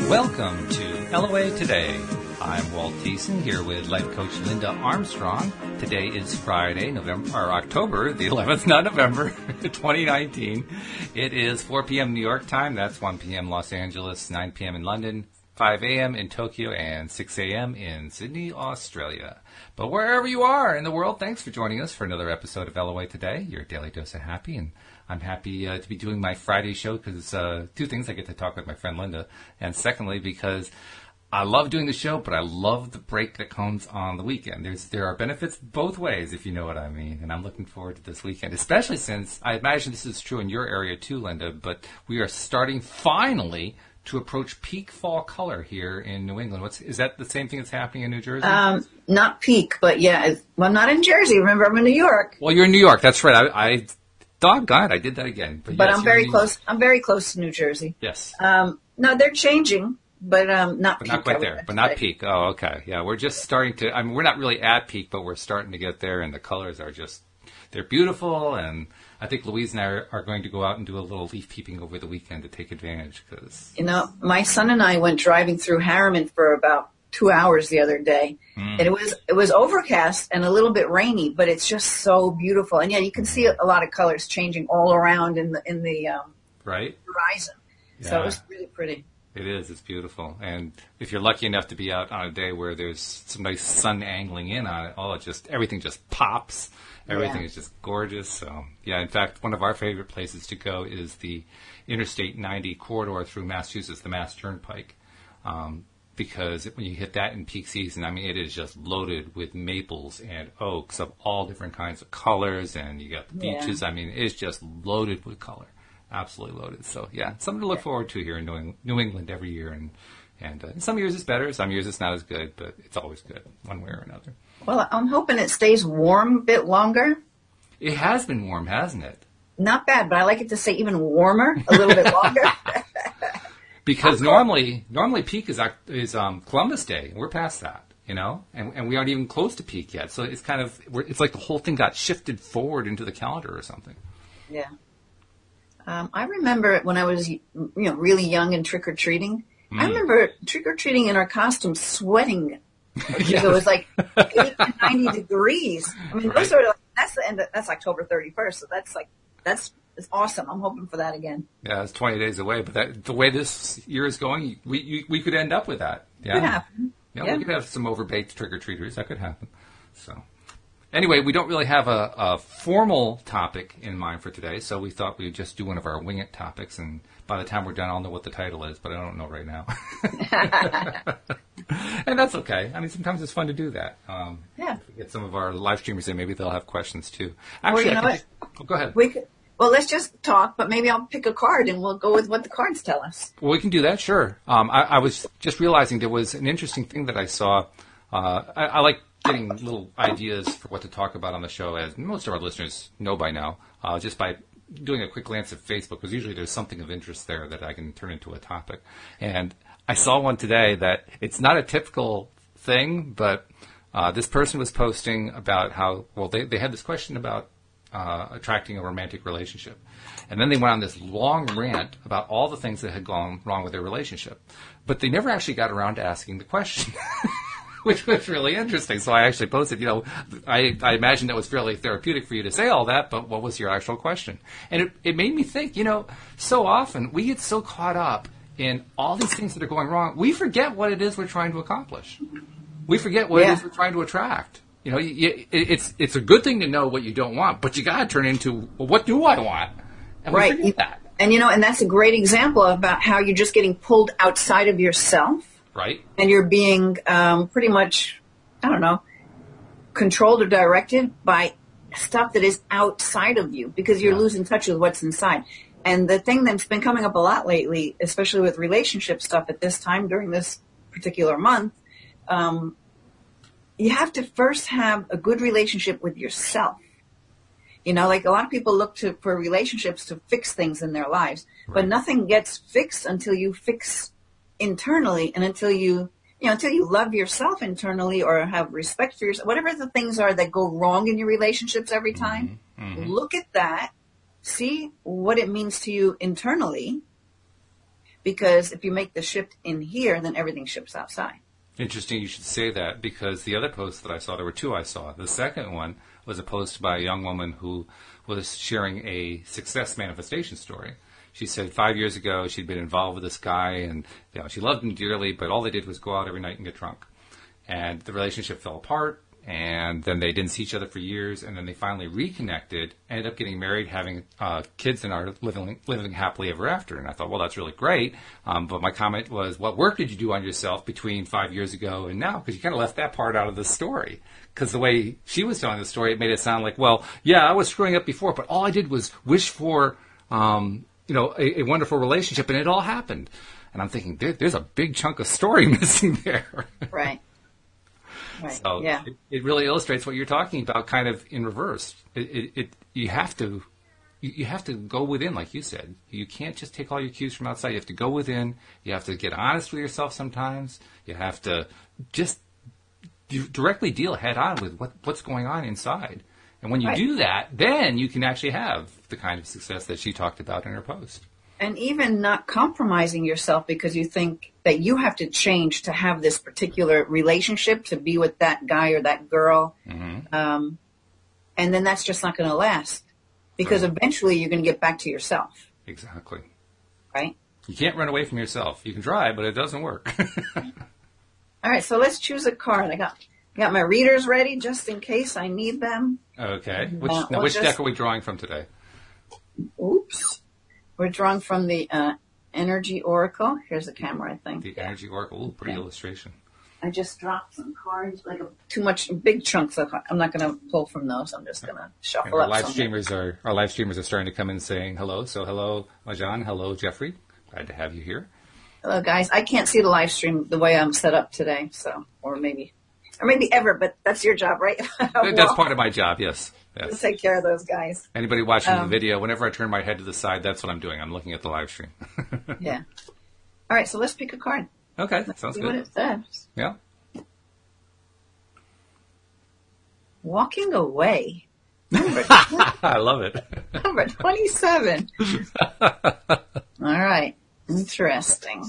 Welcome to LOA Today. I'm Walt Thiessen here with life coach Linda Armstrong. Today is Friday, October the 11th, not November, 2019. It is 4 p.m. New York time. That's 1 p.m. Los Angeles, 9 p.m. in London, 5 a.m. in Tokyo, and 6 a.m. in Sydney, Australia. But wherever you are in the world, thanks for joining us for another episode of LOA Today, your daily dose of happy. And I'm happy to be doing my Friday show because two things: I get to talk with my friend Linda, and secondly, because I love doing the show, but I love the break that comes on the weekend. There are benefits both ways, if you know what I mean. And I'm looking forward to this weekend, especially since I imagine this is true in your area too, Linda, but we are starting finally to approach peak fall color here in New England. Is that the same thing that's happening in New Jersey? Not peak, but yeah. Well, not in Jersey. Remember, I'm in New York. Well, you're in New York. That's right. I doggone it, I did that again. But yes, I'm very close. I'm very close to New Jersey. Yes. No, they're changing, but not peak. But not quite there. But not peak. Oh, okay. Yeah, we're just starting to. I mean, we're not really at peak, but we're starting to get there, and the colors are they're beautiful. And I think Louise and I are going to go out and do a little leaf peeping over the weekend to take advantage. Because my son and I went driving through Harriman for about 2 hours the other day, and it was overcast and a little bit rainy, but it's just so beautiful. And yeah, you can see a lot of colors changing all around in the right horizon. Yeah. So it was really pretty. It is. It's beautiful. And if you're lucky enough to be out on a day where there's some nice sun angling in on it, everything just pops. Everything is just gorgeous. So, yeah, in fact, one of our favorite places to go is the Interstate 90 corridor through Massachusetts, the Mass Turnpike. Because when you hit that in peak season, I mean, it is just loaded with maples and oaks of all different kinds of colors. And you got the beaches. I mean, it's just loaded with color. Absolutely loaded. So, yeah, something to look forward to here in New England every year. And some years it's better, some years it's not as good, but it's always good one way or another. Well, I'm hoping it stays warm a bit longer. It has been warm, hasn't it? Not bad, but I like it to stay even warmer a little bit longer. Because normally peak is Columbus Day. We're past that, and we aren't even close to peak yet. So it's it's like the whole thing got shifted forward into the calendar or something. Yeah. I remember when I was, really young and trick-or-treating. I remember trick-or-treating in our costumes sweating because it was like 80 to 90 degrees. I mean, those are that's the end. That's October 31st. So that's awesome. I'm hoping for that again. Yeah, it's 20 days away. But the way this year is going, we could end up with that. Yeah. Could happen. Yeah, we could have some overbaked trick-or-treaters. That could happen. So. Anyway, we don't really have a formal topic in mind for today, so we thought we'd just do one of our wing it topics, and by the time we're done, I'll know what the title is, but I don't know right now. And that's okay. I mean, sometimes it's fun to do that. If we get some of our live streamers in, maybe they'll have questions, too. Actually, go ahead. Let's just talk, but maybe I'll pick a card, and we'll go with what the cards tell us. Well, we can do that, sure. I was just realizing there was an interesting thing that I saw. I like getting little ideas for what to talk about on the show, as most of our listeners know by now, just by doing a quick glance at Facebook, because usually there's something of interest there that I can turn into a topic. And I saw one today that it's not a typical thing, but this person was posting about how, they had this question about attracting a romantic relationship. And then they went on this long rant about all the things that had gone wrong with their relationship. But they never actually got around to asking the question. Which was really interesting. So I actually posted, I imagine that was fairly therapeutic for you to say all that, but what was your actual question? And it made me think, so often we get so caught up in all these things that are going wrong, we forget what it is we're trying to accomplish. We forget what it is we're trying to attract. It's a good thing to know what you don't want, but you got to turn into, what do I want? And we forget that. And, and that's a great example about how you're just getting pulled outside of yourself. Right. And you're being pretty much, controlled or directed by stuff that is outside of you because you're losing touch with what's inside. And the thing that's been coming up a lot lately, especially with relationship stuff at this time during this particular month, you have to first have a good relationship with yourself. Like a lot of people look for relationships to fix things in their lives, but nothing gets fixed until you fix internally, and until you love yourself internally or have respect for yourself, whatever the things are that go wrong in your relationships every time, look at that, see what it means to you internally, because if you make the shift in here, then everything ships outside. Interesting you should say that, because the other posts that I saw, there were two I saw. The second one was a post by a young woman who was sharing a success manifestation story. She said 5 years ago she'd been involved with this guy, and she loved him dearly, but all they did was go out every night and get drunk. And the relationship fell apart, and then they didn't see each other for years, and then they finally reconnected, ended up getting married, having kids, and are living happily ever after. And I thought, well, that's really great. But my comment was, what work did you do on yourself between 5 years ago and now? Because you kind of left that part out of the story. Because the way she was telling the story, it made it sound like, well, yeah, I was screwing up before, but all I did was wish for a wonderful relationship, and it all happened. And I'm thinking, there's a big chunk of story missing there. Right. So yeah. it really illustrates what you're talking about, kind of in reverse. You have to go within, like you said. You can't just take all your cues from outside. You have to go within. You have to get honest with yourself sometimes. You have to just directly deal head on with what's going on inside. And when you do that, then you can actually have the kind of success that she talked about in her post. And even not compromising yourself because you think that you have to change to have this particular relationship, to be with that guy or that girl. Mm-hmm. And then that's just not going to last, because eventually you're going to get back to yourself. Exactly. Right? You can't run away from yourself. You can try, but it doesn't work. All right, so let's choose a card. I got my readers ready just in case I need them. Okay. Which deck are we drawing from today? Oops. We're drawing from the Energy Oracle. Here's the camera, I think. The Energy Oracle. Ooh, pretty illustration. I just dropped some cards, big chunks of cards. I'm not going to pull from those. I'm just going to shuffle up. Our live streamers are starting to come in saying hello. So hello, Majan. Hello, Jeffrey. Glad to have you here. Hello, guys. I can't see the live stream the way I'm set up today, or maybe ever, but that's your job, right? That's part of my job, yes. We'll take care of those guys. Anybody watching the video, whenever I turn my head to the side, that's what I'm doing. I'm looking at the live stream. Yeah. All right, so let's pick a card. Okay, Let's sounds see good. what it says. Yeah. Walking away. I love it. Number 27. All right. Interesting.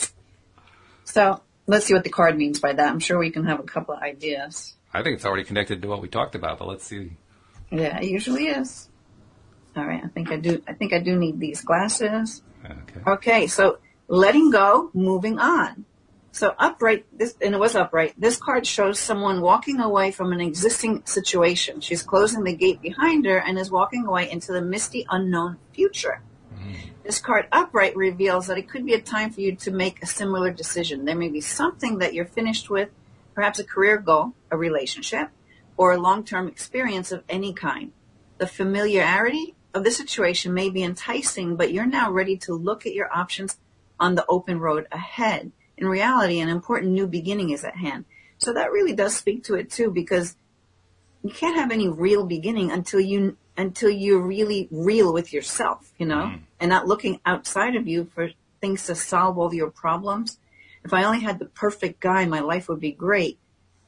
So let's see what the card means by that. I'm sure we can have a couple of ideas. I think it's already connected to what we talked about, but let's see. Yeah, it usually is. All right. I think I do need these glasses. Okay. So letting go, moving on. So upright, and it was upright. This card shows someone walking away from an existing situation. She's closing the gate behind her and is walking away into the misty, unknown future. This card upright reveals that it could be a time for you to make a similar decision. There may be something that you're finished with, perhaps a career goal, a relationship, or a long-term experience of any kind. The familiarity of the situation may be enticing, but you're now ready to look at your options on the open road ahead. In reality, an important new beginning is at hand. So that really does speak to it too, because you can't have any real beginning until you're really real with yourself, and not looking outside of you for things to solve all your problems. If I only had the perfect guy, my life would be great.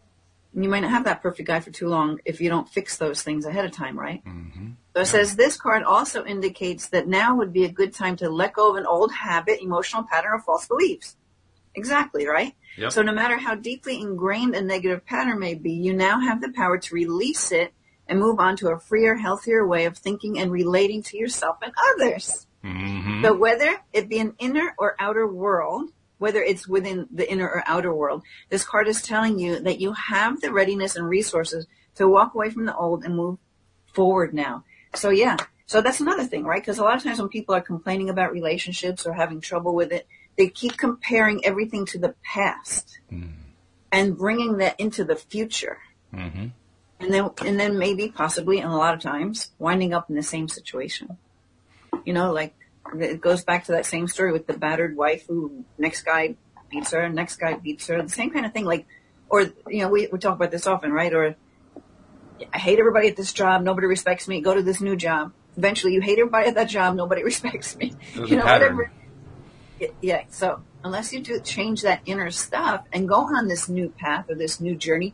And you might not have that perfect guy for too long if you don't fix those things ahead of time, right? Mm-hmm. So it says this card also indicates that now would be a good time to let go of an old habit, emotional pattern, or false beliefs. Exactly, right? Yep. So no matter how deeply ingrained a negative pattern may be, you now have the power to release it and move on to a freer, healthier way of thinking and relating to yourself and others. Mm-hmm. So whether it be an inner or outer world, whether it's within the inner or outer world, this card is telling you that you have the readiness and resources to walk away from the old and move forward now. So yeah, so that's another thing, right? Because a lot of times when people are complaining about relationships or having trouble with it, they keep comparing everything to the past and bringing that into the future. Mm-hmm. And then maybe possibly, and a lot of times, winding up in the same situation. Like it goes back to that same story with the battered wife who next guy beats her, the same kind of thing. Like, or, we talk about this often, right? Or I hate everybody at this job. Nobody respects me. Go to this new job. Eventually you hate everybody at that job. Nobody respects me. Whatever. Yeah. So unless you do change that inner stuff and go on this new path or this new journey,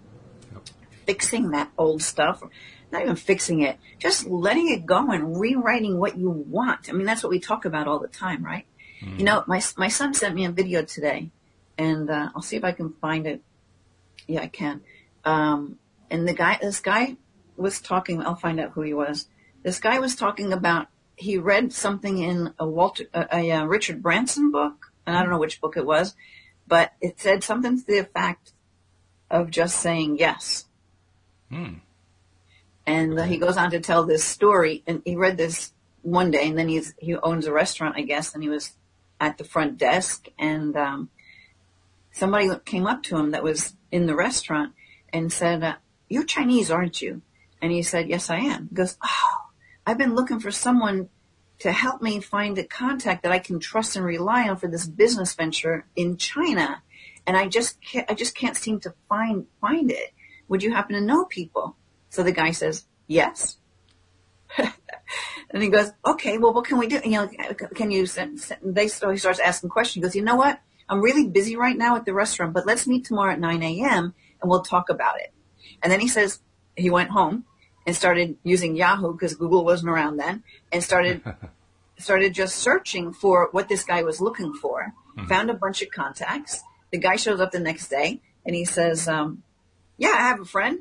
fixing that old stuff, not even fixing it, just letting it go and rewriting what you want. I mean, that's what we talk about all the time, right? You know, my son sent me a video today, and I'll see if I can find it. Yeah, I can. And this guy was talking. I'll find out who he was. This guy was talking about, he read something in a Richard Branson book, and I don't know which book it was, but it said something to the effect of just saying yes. And he goes on to tell this story, and he read this one day, and then he owns a restaurant, I guess, and he was at the front desk, and somebody came up to him that was in the restaurant and said, "You're Chinese, aren't you?" And he said, "Yes, I am." He goes, "Oh, I've been looking for someone to help me find a contact that I can trust and rely on for this business venture in China, and I just can't seem to find it. Would you happen to know people?" So the guy says, "Yes." And he goes, "Okay, well, what can we do? You know, can you send?" So he starts asking questions. He goes, "You know what? I'm really busy right now at the restaurant, but let's meet tomorrow at 9 a.m. and we'll talk about it." And then he says he went home and started using Yahoo because Google wasn't around then, and started just searching for what this guy was looking for. Found a bunch of contacts. The guy shows up the next day and he says, "Yeah, I have a friend."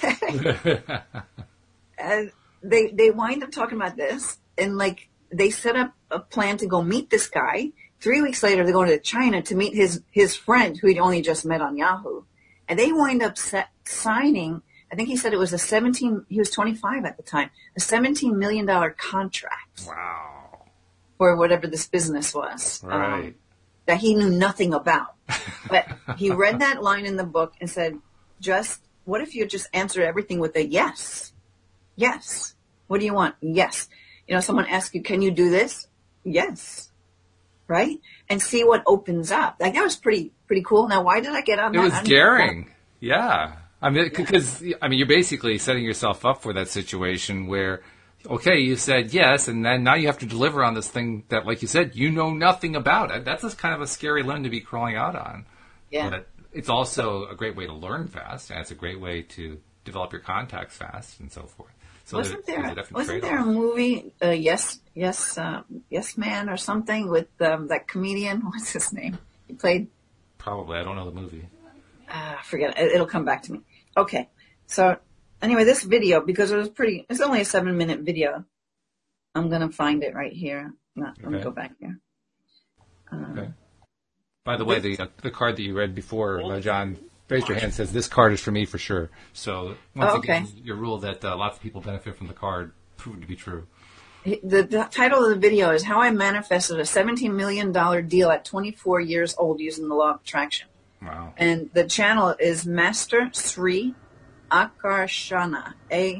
And they wind up talking about this, and like they set up a plan to go meet this guy. 3 weeks later, they go to China to meet his friend who he'd only just met on Yahoo, and they wind up signing. I think he said it was he was 25 at the time, a $17 million contract. Wow. For whatever this business was. Right. That he knew nothing about. But he read that line in the book and said, what if you just answer everything with a yes? Yes. What do you want? Yes. You know, someone asks you, "Can you do this?" Yes. Right? And see what opens up. Like, that was pretty cool. Now, why did I get on that? It was daring. Yeah. I mean, because you're basically setting yourself up for that situation where, okay, you said yes, and then now you have to deliver on this thing that, like you said, you know nothing about it. That's kind of a scary limb to be crawling out on. Yeah. But it's also a great way to learn fast, and it's a great way to develop your contacts fast and so forth. So wasn't there a movie, Yes Man or something with that comedian? What's his name? He played. Probably. I don't know the movie. Forget it. It'll come back to me. Okay. So anyway, this video, because it's only a 7-minute video. I'm going to find it right here. Let me go back here. Okay. By the way, the card that you read before, John, raised your hand, says this card is for me for sure. So once again, your rule that lots of people benefit from the card proved to be true. The title of the video is How I Manifested a $17 Million Deal at 24 years old using the Law of Attraction. Wow. And the channel is Master Sri Akarshana,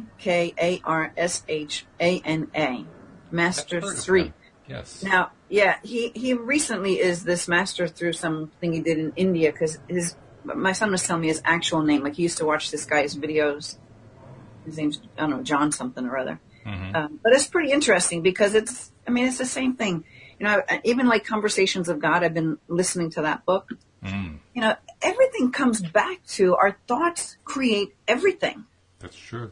Akarshana. Master Sri. Yes. Now, yeah, he recently is this master through something he did in India, because my son was telling me his actual name. Like, he used to watch this guy's videos. His name's, I don't know, John something or other. Mm-hmm. But it's pretty interesting because it's the same thing. You know, even like Conversations of God, I've been listening to that book. Mm. You know, everything comes back to our thoughts create everything. That's true.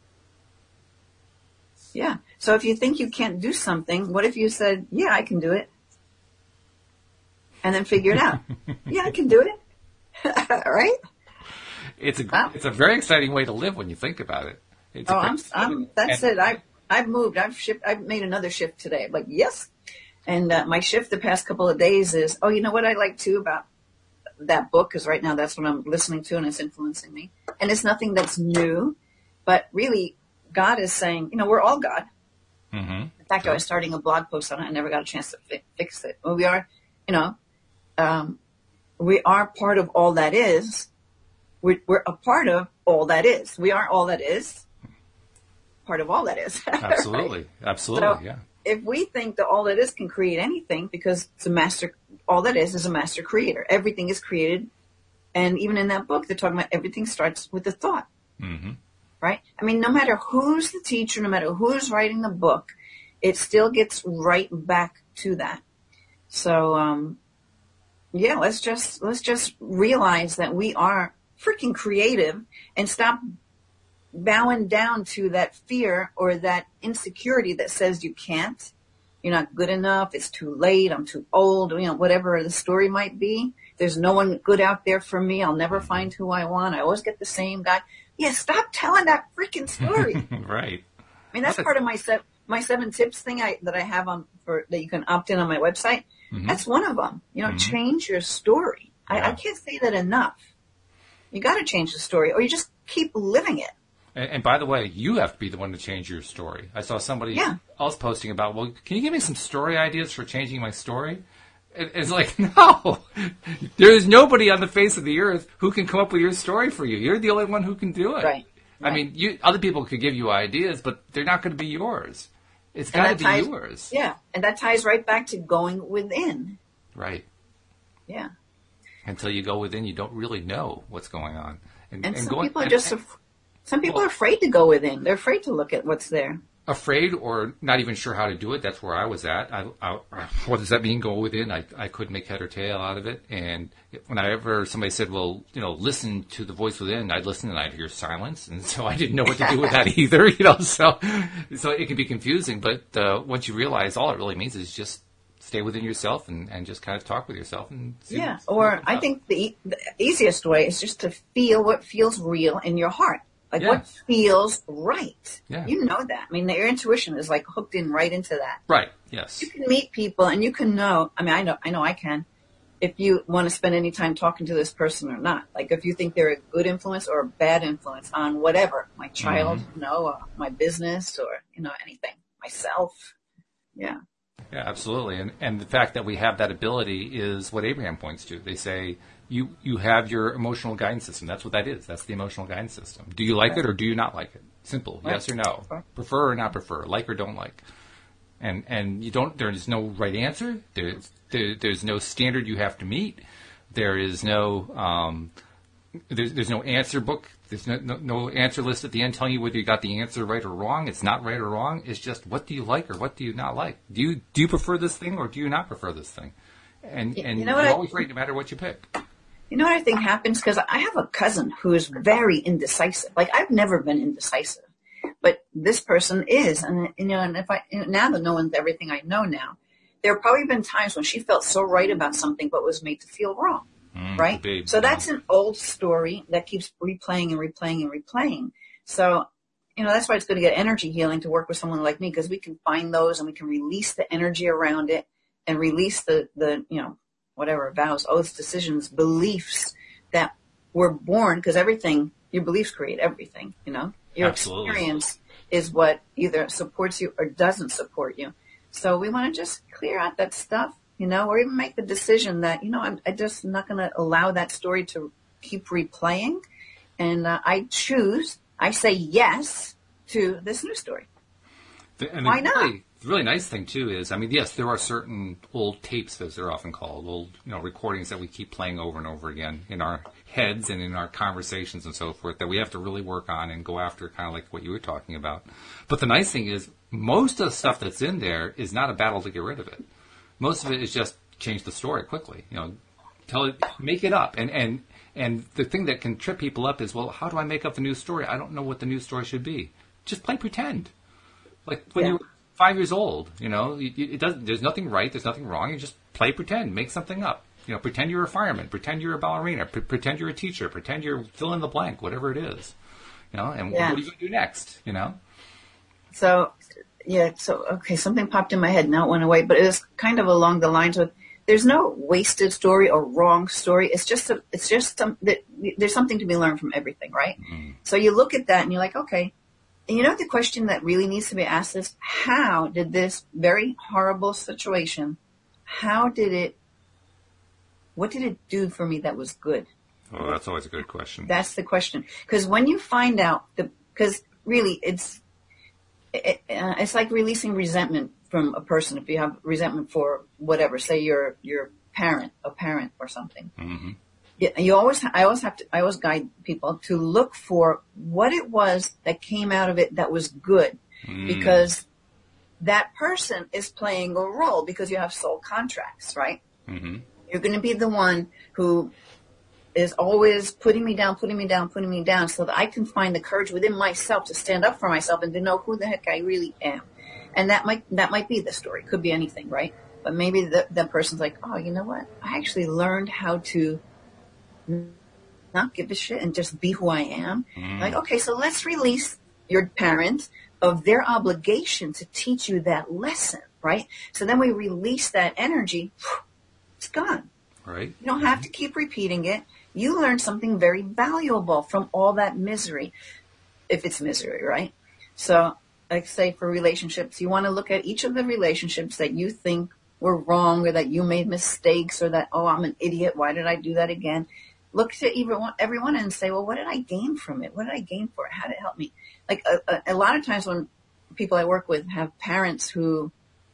Yeah. So if you think you can't do something, what if you said, "Yeah, I can do it," and then figure it out? Yeah, I can do it. Right? It's a very exciting way to live when you think about it. That's it. I've moved. I've made another shift today. I'm like, yes. And my shift the past couple of days is, you know what I like too about that book, because right now that's what I'm listening to and it's influencing me. And it's nothing that's new, but really God is saying, you know, we're all God. Mm-hmm. In fact, I was starting a blog post on it. I never got a chance to fix it. Well, we are, you know, we are part of all that is. We're a part of all that is. We are all that is. Part of all that is. Absolutely. Right? Absolutely. So yeah. If we think that all that is can create anything, because it's a master, all that is a master creator. Everything is created. And even in that book, they're talking about everything starts with a thought. Mm-hmm. Right? I mean, no matter who's the teacher, no matter who's writing the book, it still gets right back to that. So, yeah, let's just realize that we are freaking creative and stop bowing down to that fear or that insecurity that says you can't. you're not good enough, it's too late, I'm too old, whatever the story might be. There's no one good out there for me. I'll never find who I want. I always get the same guy. Yeah, stop telling that freaking story. Right. I mean, that's part of my 7 tips thing that I have that you can opt in on my website. Mm-hmm. That's one of them. Change your story. Yeah. I can't say that enough. You got to change the story, or you just keep living it. And by the way, you have to be the one to change your story. I saw somebody else posting about, well, can you give me some story ideas for changing my story? It's like, no, there's nobody on the face of the earth who can come up with your story for you. You're the only one who can do it. Right. I mean, other people could give you ideas, but they're not going to be yours. It's got to be yours. Yeah, and that ties right back to going within. Right. Yeah. Until you go within, you don't really know what's going on. And some people are some people are afraid to go within. They're afraid to look at what's there. Afraid or not even sure how to do it. That's where I was at. What does that mean, go within? I couldn't make head or tail out of it. And whenever somebody said, well, listen to the voice within, I'd listen and I'd hear silence. And so I didn't know what to do with that either, so it can be confusing. But once you realize all it really means is just stay within yourself and just kind of talk with yourself. And I think the easiest way is just to feel what feels real in your heart. What feels right. Yeah. You know that. I mean, your intuition is like hooked in right into that. Right. Yes. You can meet people and you can know. I mean, I know I can. If you want to spend any time talking to this person or not. Like if you think they're a good influence or a bad influence on whatever, my child, my business or, anything, myself. Yeah. Yeah, absolutely. And the fact that we have that ability is what Abraham points to. They say, you have your emotional guidance system. That's what that is. That's the emotional guidance system. Do you like it or do you not like it? Simple. Right. Yes or no. Prefer or not prefer. Like or don't like. And you don't. There is no right answer. There's no standard you have to meet. There is no. There's no answer book. There's no answer list at the end telling you whether you got the answer right or wrong. It's not right or wrong. It's just what do you like or what do you not like. Do you prefer this thing or do you not prefer this thing? And you're always right no matter what you pick. You know what I think happens? Because I have a cousin who is very indecisive. Like, I've never been indecisive, but this person is. And, and if now that knowing everything I know now, there have probably been times when she felt so right about something, but was made to feel wrong. Right? Babe. So that's an old story that keeps replaying and replaying and replaying. So, that's why it's going to get energy healing to work with someone like me, because we can find those and we can release the energy around it and release the whatever vows, oaths, decisions, beliefs that were born, because your beliefs create everything, Your Absolutely. Experience is what either supports you or doesn't support you. So we want to just clear out that stuff, or even make the decision that, I'm just not going to allow that story to keep replaying. And I say yes to this new story. Why not? The really nice thing, too, is, yes, there are certain old tapes, as they're often called, old recordings that we keep playing over and over again in our heads and in our conversations and so forth that we have to really work on and go after, kind of like what you were talking about. But the nice thing is, most of the stuff that's in there is not a battle to get rid of it. Most of it is just change the story quickly. Make it up. And the thing that can trip people up is, well, how do I make up the new story? I don't know what the new story should be. Just play pretend. Like when you're 5 years old, it doesn't. There's nothing right. There's nothing wrong. You just play pretend. Make something up. Pretend you're a fireman. Pretend you're a ballerina. Pretend you're a teacher. Pretend you're fill in the blank, whatever it is. And what are you going to do next? So. Yeah, okay, something popped in my head, now it went away, but it is kind of along the lines of, there's no wasted story or wrong story. It's just there's something to be learned from everything, right? Mm-hmm. So you look at that and you're like, okay. And the question that really needs to be asked is, how did this very horrible situation, what did it do for me that was good? Oh, that's always a good question. That's the question. Because when you find out, because really it's like releasing resentment from a person. If you have resentment for whatever, say you're a parent or something. Mm-hmm. I always guide people to look for what it was that came out of it that was good, because that person is playing a role, because you have soul contracts, right? Mm-hmm. You're going to be the one who is always putting me down, so that I can find the courage within myself to stand up for myself and to know who the heck I really am. And that might be the story. Could be anything, right? But maybe the person's like, oh, you know what? I actually learned how to not give a shit and just be who I am. Like, okay, so let's release your parents of their obligation to teach you that lesson, right? So then we release that energy. It's gone. Right. You don't have to keep repeating it. You learned something very valuable from all that misery, if it's misery, right? So, like say for relationships, you want to look at each of the relationships that you think were wrong or that you made mistakes or that, oh, I'm an idiot. Why did I do that again? Look to everyone and say, well, what did I gain from it? What did I gain for it? How did it help me? Like a lot of times when people I work with have parents who,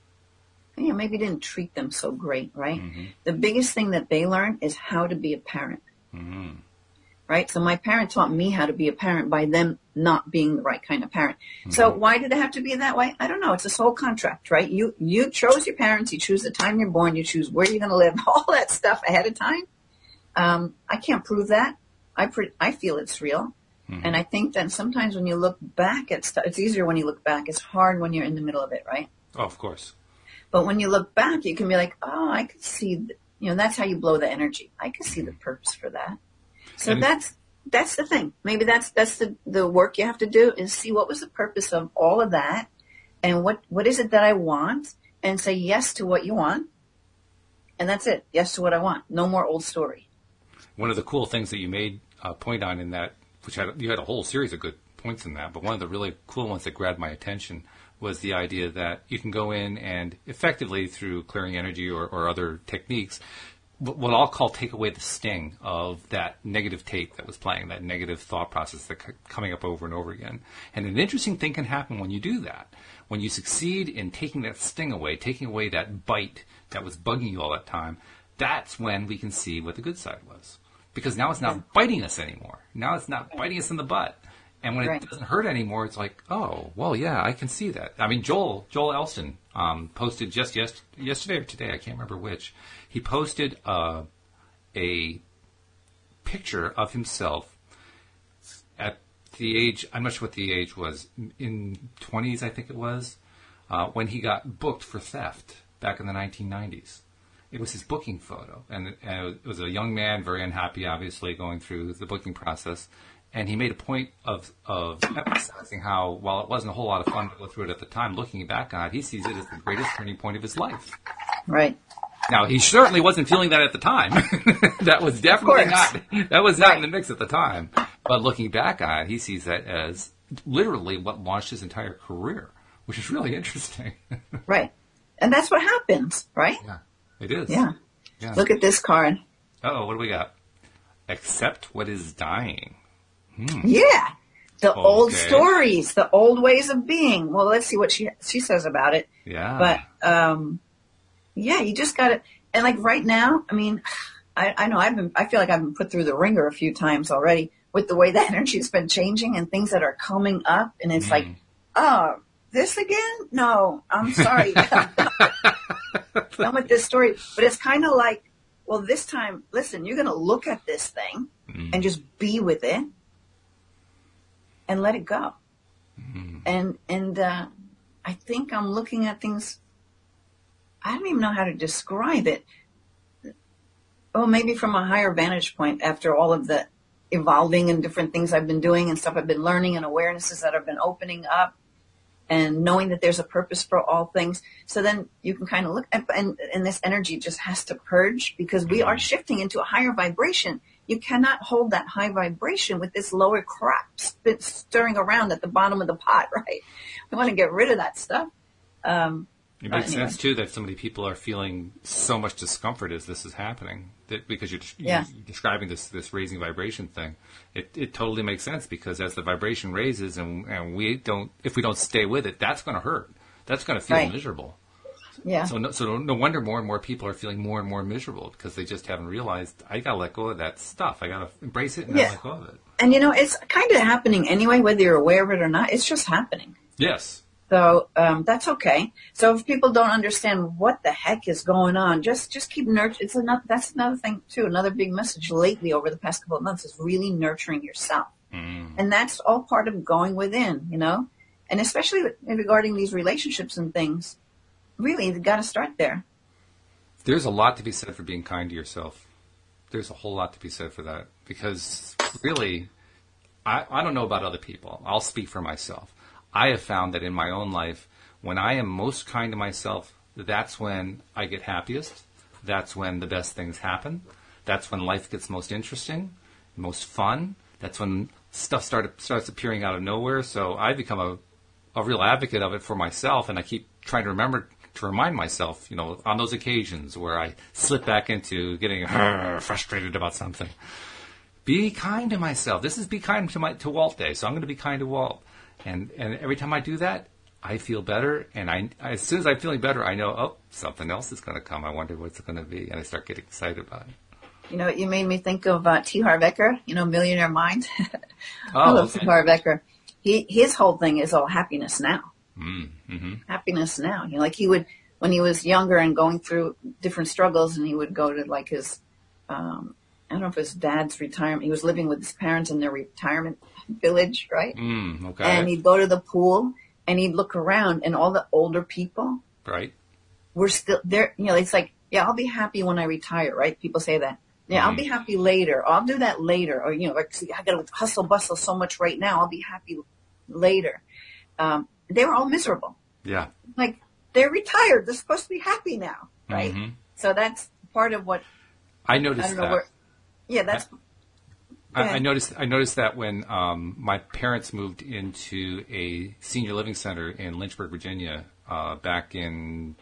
maybe didn't treat them so great, right? Mm-hmm. The biggest thing that they learn is how to be a parent. Mm-hmm. Right? So my parent taught me how to be a parent by them not being the right kind of parent. Mm-hmm. So why did it have to be that way? I don't know. It's a soul contract, right? You chose your parents. You choose the time you're born. You choose where you're going to live. All that stuff ahead of time. I can't prove that. I feel it's real. Mm-hmm. And I think that sometimes when you look back at stuff, it's easier when you look back. It's hard when you're in the middle of it, right? Oh, of course. But when you look back, you can be like, oh, I could see, that's how you blow the energy. I could see the purpose for that. So that's the thing. Maybe that's the work you have to do is see what was the purpose of all of that and what is it that I want and say yes to what you want. And that's it. Yes to what I want. No more old story. One of the cool things that you made a point on in that, you had a whole series of good points in that, but one of the really cool ones that grabbed my attention was the idea that you can go in and effectively through clearing energy or other techniques, what I'll call take away the sting of that negative tape that was playing, that negative thought process that coming up over and over again. And an interesting thing can happen when you do that. When you succeed in taking that sting away, taking away that bite that was bugging you all that time, that's when we can see what the good side was. Because now it's not biting us anymore. Now it's not biting us in the butt. And when it doesn't hurt anymore, it's like, oh, well, yeah, I can see that. I mean, Joel Elston posted just yesterday or today, I can't remember which. He posted a picture of himself at the age, I'm not sure what the age was, in 20s, I think it was, when he got booked for theft back in the 1990s. It was his booking photo. And it was a young man, very unhappy, obviously, going through the booking process. And he made a point of emphasizing how, while it wasn't a whole lot of fun to go through it at the time, looking back on it, he sees it as the greatest turning point of his life. Right. Now, he certainly wasn't feeling that at the time. That was definitely not in the mix at the time. But looking back on it, he sees that as literally what launched his entire career, which is really interesting. Right. And that's what happens, right? Yeah, it is. Yeah. Look at this card. Uh-oh, what do we got? Accept what is dying. Yeah. The old stories, the old ways of being. Well, let's see what she says about it. Yeah. But, you just gotta, and like right now, I mean, I know I feel like I've been put through the ringer a few times already with the way the energy's been changing and things that are coming up. And it's like, oh, this again? No, I'm sorry. Done with this story. But it's kind of like, well, this time, listen, you're going to look at this thing and just be with it. And let it go. Mm-hmm. And I think I'm looking at things, I don't even know how to describe it. Oh, maybe from a higher vantage point after all of the evolving and different things I've been doing and stuff I've been learning and awarenesses that have been opening up and knowing that there's a purpose for all things. So then you can kind of look at, and this energy just has to purge because we are shifting into a higher vibration. You cannot hold that high vibration with this lower crap stirring around at the bottom of the pot, right? We want to get rid of that stuff. It makes sense, too, that so many people are feeling so much discomfort as this is happening, because you're describing this raising vibration thing. It totally makes sense, because as the vibration raises and if we don't stay with it, that's going to hurt. That's going to feel miserable. Yeah. So no wonder more and more people are feeling more and more miserable because they just haven't realized, I got to let go of that stuff. I got to embrace it and let go of it. And, it's kind of happening anyway, whether you're aware of it or not. It's just happening. Yes. So that's okay. So if people don't understand what the heck is going on, just keep nurturing. That's another thing, too. Another big message lately over the past couple of months is really nurturing yourself. And that's all part of going within, And especially regarding these relationships and things, really, you've got to start there. There's a lot to be said for being kind to yourself. There's a whole lot to be said for that. Because really, I don't know about other people. I'll speak for myself. I have found that in my own life, when I am most kind to myself, that's when I get happiest. That's when the best things happen. That's when life gets most interesting, most fun. That's when stuff starts appearing out of nowhere. So I become a real advocate of it for myself, and I keep trying to remember to remind myself, on those occasions where I slip back into getting frustrated about something. Be kind to myself. This is Be Kind to Walt Day, so I'm going to be kind to Walt. And every time I do that, I feel better. And as soon as I'm feeling better, I know, something else is going to come. I wonder what's it going to be. And I start getting excited about it. You made me think of T. Harv Eker, Millionaire Mind. I love okay. T. Harv Eker. His whole thing is all happiness now. Mm-hmm. Happiness now. Like he would, when he was younger and going through different struggles, and he would go to like his, I don't know if his dad's retirement. He was living with his parents in their retirement village, right? Okay. And he'd go to the pool and he'd look around, and all the older people, right, were still there. It's like, yeah, I'll be happy when I retire, right? People say that. Yeah, I'll be happy later. I'll do that later. Or, like, I got to hustle bustle so much right now. I'll be happy later. They were all miserable. Yeah. Like, they're retired. They're supposed to be happy now, right? Mm-hmm. So that's part of what I noticed. That's. I noticed that when my parents moved into a senior living center in Lynchburg, Virginia, back in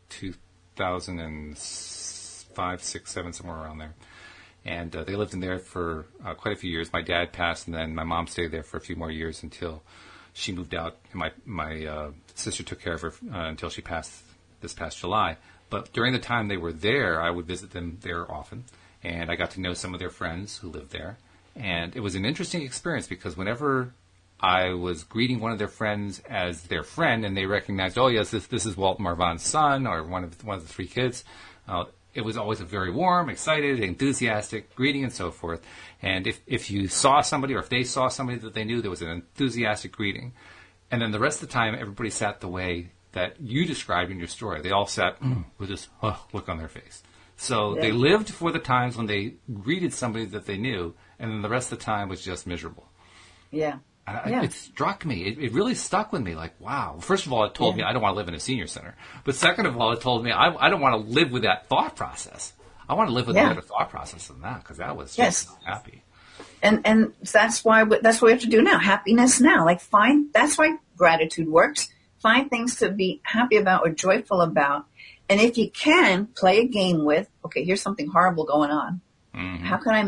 2005, 6, 7, somewhere around there. And they lived in there for quite a few years. My dad passed, and then my mom stayed there for a few more years until she moved out. And my sister took care of her until she passed this past July. But during the time they were there, I would visit them there often, and I got to know some of their friends who lived there. And it was an interesting experience because whenever I was greeting one of their friends as their friend, and they recognized, oh yes, this is Walt Marvan's son, or one of the three kids. It was always a very warm, excited, enthusiastic greeting and so forth. And if you saw somebody, or if they saw somebody that they knew, there was an enthusiastic greeting. And then the rest of the time, everybody sat the way that you described in your story. They all sat with this look on their face. So they lived for the times when they greeted somebody that they knew, and then the rest of the time was just miserable. Yeah. It struck me. It really stuck with me. Like, wow. First of all, it told me I don't want to live in a senior center. But second of all, it told me I don't want to live with that thought process. I want to live with a better thought process than that, because that was just happy. And that's what we have to do now. Happiness now. Like that's why gratitude works. Find things to be happy about or joyful about. And if you can, play a game with, okay, here's something horrible going on. Mm-hmm. How can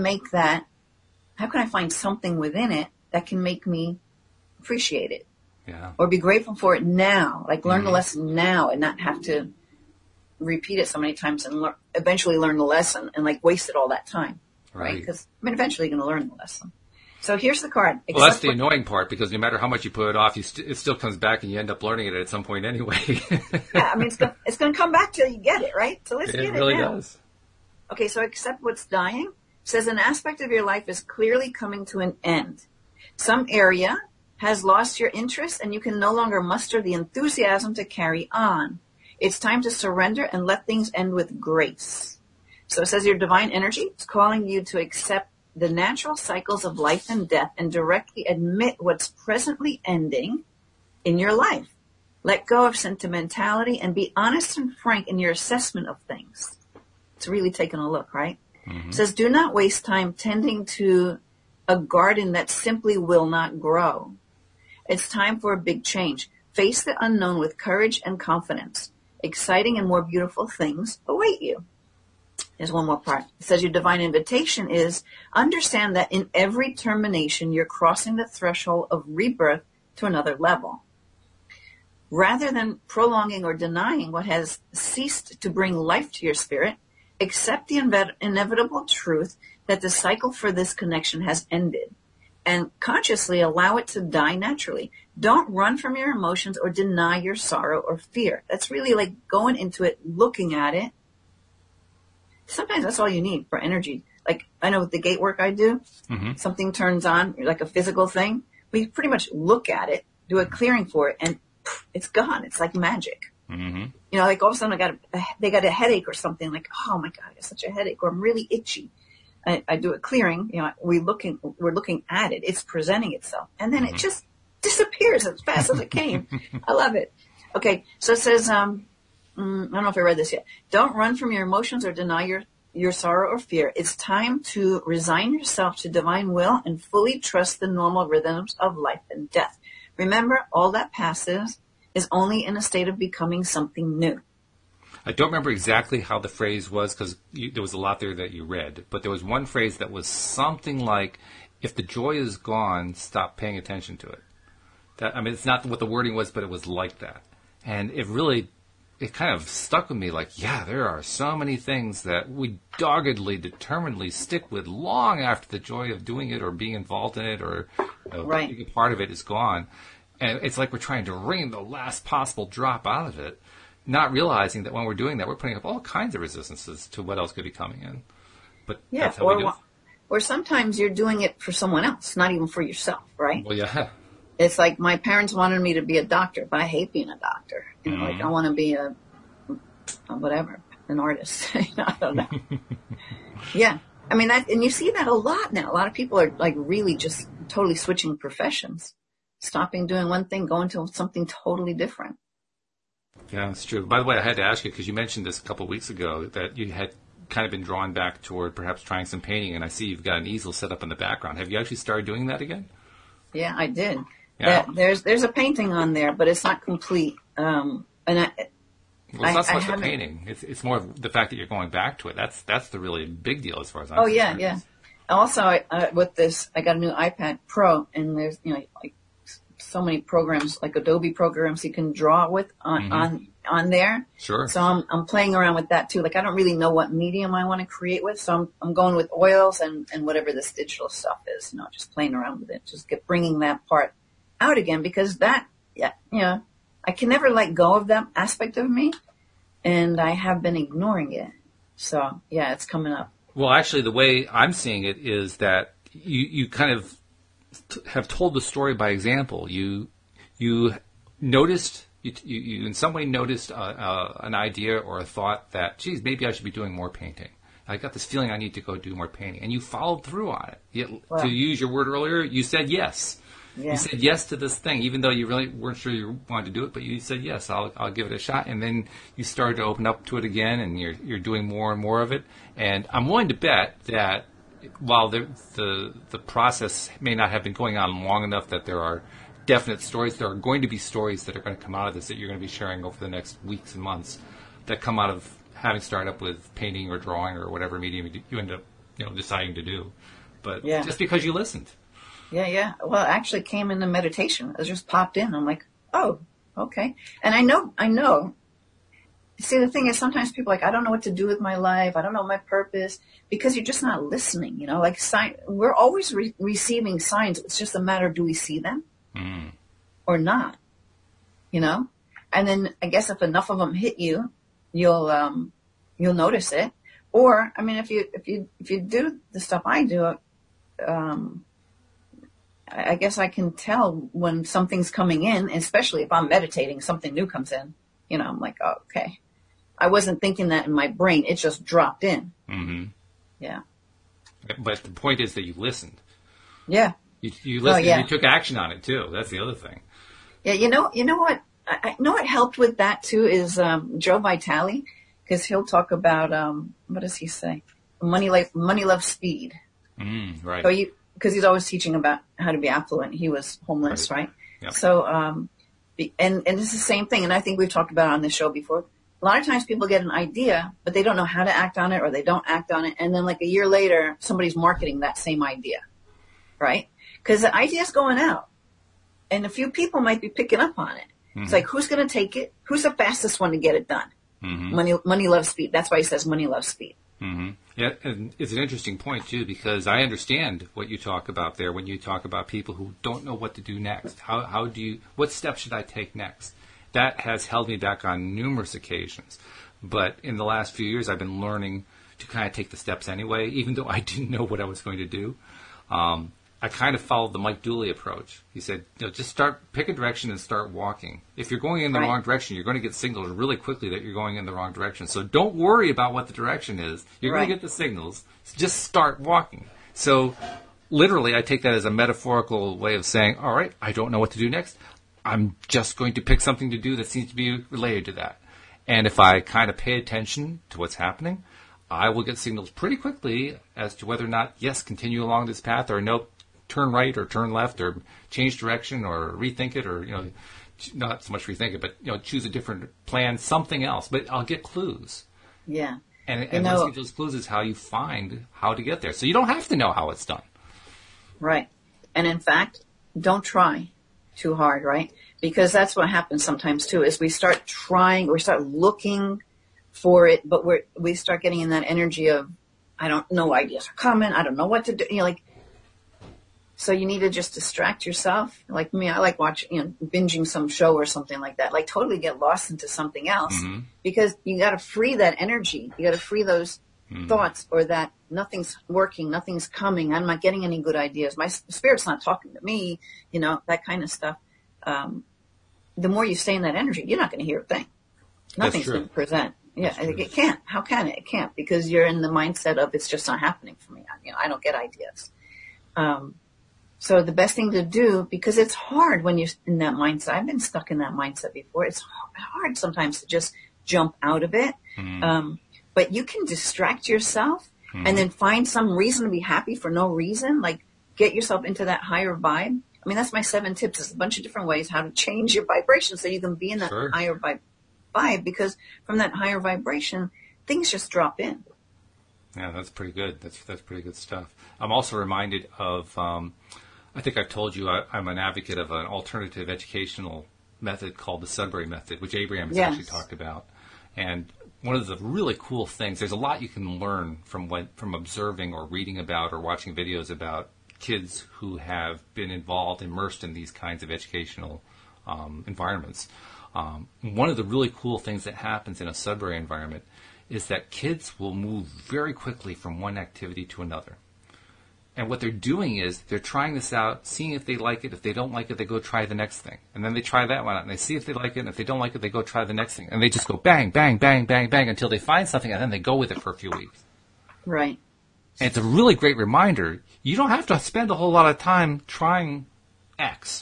I find something within it that can make me appreciate it? Yeah. Or be grateful for it now. Like learn the lesson now and not have to repeat it so many times and eventually learn the lesson and like waste it all that time. Right? Because, eventually you're going to learn the lesson. So here's the card. Well, that's the annoying part, because no matter how much you put it off, it still comes back and you end up learning it at some point anyway. Yeah, it's going to come back till you get it, right? So let's get it now. It really does. Okay, so accept what's dying. It says an aspect of your life is clearly coming to an end. Some area has lost your interest and you can no longer muster the enthusiasm to carry on. It's time to surrender and let things end with grace. So it says your divine energy is calling you to accept the natural cycles of life and death and directly admit what's presently ending in your life. Let go of sentimentality and be honest and frank in your assessment of things. It's really taking a look, right? Mm-hmm. It says, do not waste time tending to a garden that simply will not grow. It's time for a big change. Face the unknown with courage and confidence. Exciting and more beautiful things await you. There's one more part. It says your divine invitation is understand that in every termination, you're crossing the threshold of rebirth to another level. Rather than prolonging or denying what has ceased to bring life to your spirit, accept the inevitable truth that the cycle for this connection has ended and consciously allow it to die naturally. Don't run from your emotions or deny your sorrow or fear. That's really like going into it, looking at it. Sometimes that's all you need for energy. Like I know with the gate work I do, something turns on, like a physical thing. We pretty much look at it do a clearing for it, and it's gone. It's like magic. Mm-hmm. You know, like all of a sudden they got a headache or something. Like, oh my God, I got such a headache, or I'm really itchy. I do a clearing. You know, we're looking at it. It's presenting itself, and then it just disappears as fast as it came. I love it. Okay, so it says, I don't know if I read this yet. Don't run from your emotions or deny your sorrow or fear. It's time to resign yourself to divine will and fully trust the normal rhythms of life and death. Remember, all that passes is only in a state of becoming something new. I don't remember exactly how the phrase was because there was a lot there that you read, but there was one phrase that was something like, if the joy is gone, stop paying attention to it. It's not what the wording was, but it was like that. And it kind of stuck with me like, yeah, there are so many things that we doggedly, determinedly stick with long after the joy of doing it or being involved in it or being a part of it is gone. And it's like we're trying to wring the last possible drop out of it, not realizing that when we're doing that, we're putting up all kinds of resistances to what else could be coming in. But that's how we do it. Or sometimes you're doing it for someone else, not even for yourself, right? Well, yeah. It's like my parents wanted me to be a doctor, but I hate being a doctor. You know, like I want to be an artist. I don't know. Yeah. I mean, and you see that a lot now. A lot of people are like really just totally switching professions, stopping doing one thing, going to something totally different. Yeah, that's true. By the way, I had to ask you because you mentioned this a couple of weeks ago that you had kind of been drawn back toward perhaps trying some painting, and I see you've got an easel set up in the background. Have you actually started doing that again? Yeah, I did. Yeah. There's a painting on there, but it's not complete. Well, it's not so much the painting. It's more of the fact that you're going back to it. That's the really big deal as far as I'm concerned. Yeah. Also, with this, I got a new iPad Pro, and there's like so many programs, like Adobe programs, you can draw with on there. Sure. So I'm playing around with that too. Like I don't really know what medium I want to create with, so I'm going with oils and whatever this digital stuff is. Just playing around with it, just bringing that part out again, because I can never let go of that aspect of me, and I have been ignoring it. So yeah, it's coming up. Well, actually, the way I'm seeing it is that you kind of have told the story by example. You noticed, you in some way noticed an idea or a thought that, geez, maybe I should be doing more painting. I got this feeling I need to go do more painting, and you followed through on it. To use your word earlier, you said yes. Yeah. You said yes to this thing, even though you really weren't sure you wanted to do it, but you said, yes, I'll give it a shot. And then you started to open up to it again, and you're doing more and more of it. And I'm willing to bet that while the process may not have been going on long enough that there are definite stories, there are going to be stories that are going to come out of this that you're going to be sharing over the next weeks and months that come out of having started up with painting or drawing or whatever medium you end up deciding to do. But just because you listened. Yeah. Well, it actually came in the meditation. It just popped in. I'm like, oh, okay. And I know. See, the thing is, sometimes people are like, I don't know what to do with my life. I don't know my purpose, because you're just not listening. Like we're always receiving signs. It's just a matter of, do we see them or not? And then I guess if enough of them hit you, you'll notice it. Or, I mean, if you do the stuff I do, I guess I can tell when something's coming in, especially if I'm meditating, something new comes in. I'm like, oh, okay. I wasn't thinking that in my brain. It just dropped in. Mm-hmm. Yeah. But the point is that you listened. Yeah. You listened. You took action on it too. That's the other thing. Yeah. You know what? I know what helped with that too is Joe Vitale, because he'll talk about what does he say? Money, love, speed. Right. So because he's always teaching about how to be affluent. He was homeless, right? Yep. So, and it's the same thing. And I think we've talked about it on this show before. A lot of times people get an idea, but they don't know how to act on it, or they don't act on it. And then like a year later, somebody's marketing that same idea, right? Because the idea's going out, and a few people might be picking up on it. Mm-hmm. It's like, who's going to take it? Who's the fastest one to get it done? Mm-hmm. Money loves speed. That's why he says money loves speed. Mm-hmm. Yeah, and it's an interesting point, too, because I understand what you talk about there when you talk about people who don't know what to do next. What steps should I take next? That has held me back on numerous occasions. But in the last few years, I've been learning to kind of take the steps anyway, even though I didn't know what I was going to do. I kind of followed the Mike Dooley approach. He said, just pick a direction and start walking. If you're going in the wrong direction, you're going to get signals really quickly that you're going in the wrong direction. So don't worry about what the direction is. You're going to get the signals. Just start walking. So literally, I take that as a metaphorical way of saying, all right, I don't know what to do next. I'm just going to pick something to do that seems to be related to that. And if I kind of pay attention to what's happening, I will get signals pretty quickly as to whether or not, yes, continue along this path, or no, turn right or turn left or change direction or rethink it, or, not so much rethink it, but, choose a different plan, something else. But I'll get clues. Yeah. And once you get those clues is how you find how to get there. So you don't have to know how it's done. Right. And in fact, don't try too hard, right? Because that's what happens sometimes too, is we start trying, we start looking for it, but we start getting in that energy of, I don't know, ideas are coming, I don't know what to do. So you need to just distract yourself. Like me, I like watching, binging some show or something like that. Like totally get lost into something else, because you got to free that energy. You got to free those thoughts, or that nothing's working, nothing's coming. I'm not getting any good ideas. My spirit's not talking to me. That kind of stuff. The more you stay in that energy, you're not going to hear a thing. Nothing's going to present. Yeah, it can't. How can it? It can't, because you're in the mindset of it's just not happening for me. I don't get ideas. So the best thing to do, because it's hard when you're in that mindset. I've been stuck in that mindset before. It's hard sometimes to just jump out of it. But you can distract yourself and then find some reason to be happy for no reason. Like get yourself into that higher vibe. I mean, that's my 7 tips. There's a bunch of different ways how to change your vibration so you can be in that higher vibe, because from that higher vibration, things just drop in. Yeah, that's pretty good. That's pretty good stuff. I'm also reminded of, I think I've told you, I'm an advocate of an alternative educational method called the Sudbury Method, which Abraham has actually talked about. And one of the really cool things, there's a lot you can learn from observing or reading about or watching videos about kids who have been immersed in these kinds of educational environments. One of the really cool things that happens in a Sudbury environment is that kids will move very quickly from one activity to another. And what they're doing is they're trying this out, seeing if they like it. If they don't like it, they go try the next thing. And then they try that one out, and they see if they like it. And if they don't like it, they go try the next thing. And they just go bang, bang, bang, bang, bang until they find something, and then they go with it for a few weeks. Right. And it's a really great reminder. You don't have to spend a whole lot of time trying X,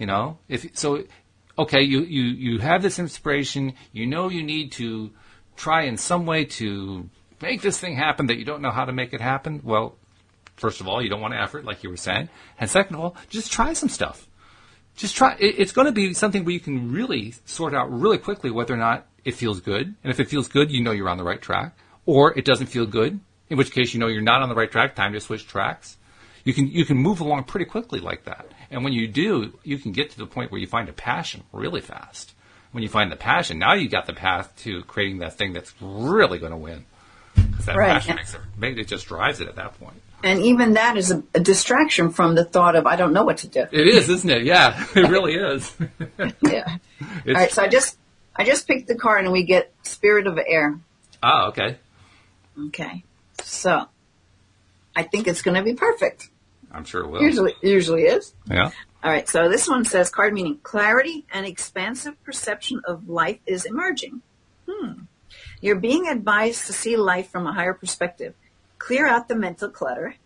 Okay, you have this inspiration. You know you need to try in some way to make this thing happen that you don't know how to make it happen. Well, first of all, you don't want to effort, like you were saying. And second of all, just try some stuff. Just try. It's going to be something where you can really sort out really quickly whether or not it feels good. And if it feels good, you know you're on the right track. Or it doesn't feel good, in which case you know you're not on the right track, time to switch tracks. You can move along pretty quickly like that. And when you do, you can get to the point where you find a passion really fast. When you find the passion, now you got the path to creating that thing that's really going to win. Because that passion maybe it just drives it at that point. And even that is a distraction from the thought of, I don't know what to do. It is, isn't it? Yeah, it really is. Yeah. All right, so I just picked the card and we get Spirit of Air. Oh, okay. Okay. So I think it's going to be perfect. I'm sure it will. Usually is. Yeah. All right. So this one says, card meaning clarity and expansive perception of life is emerging. You're being advised to see life from a higher perspective. Clear out the mental clutter.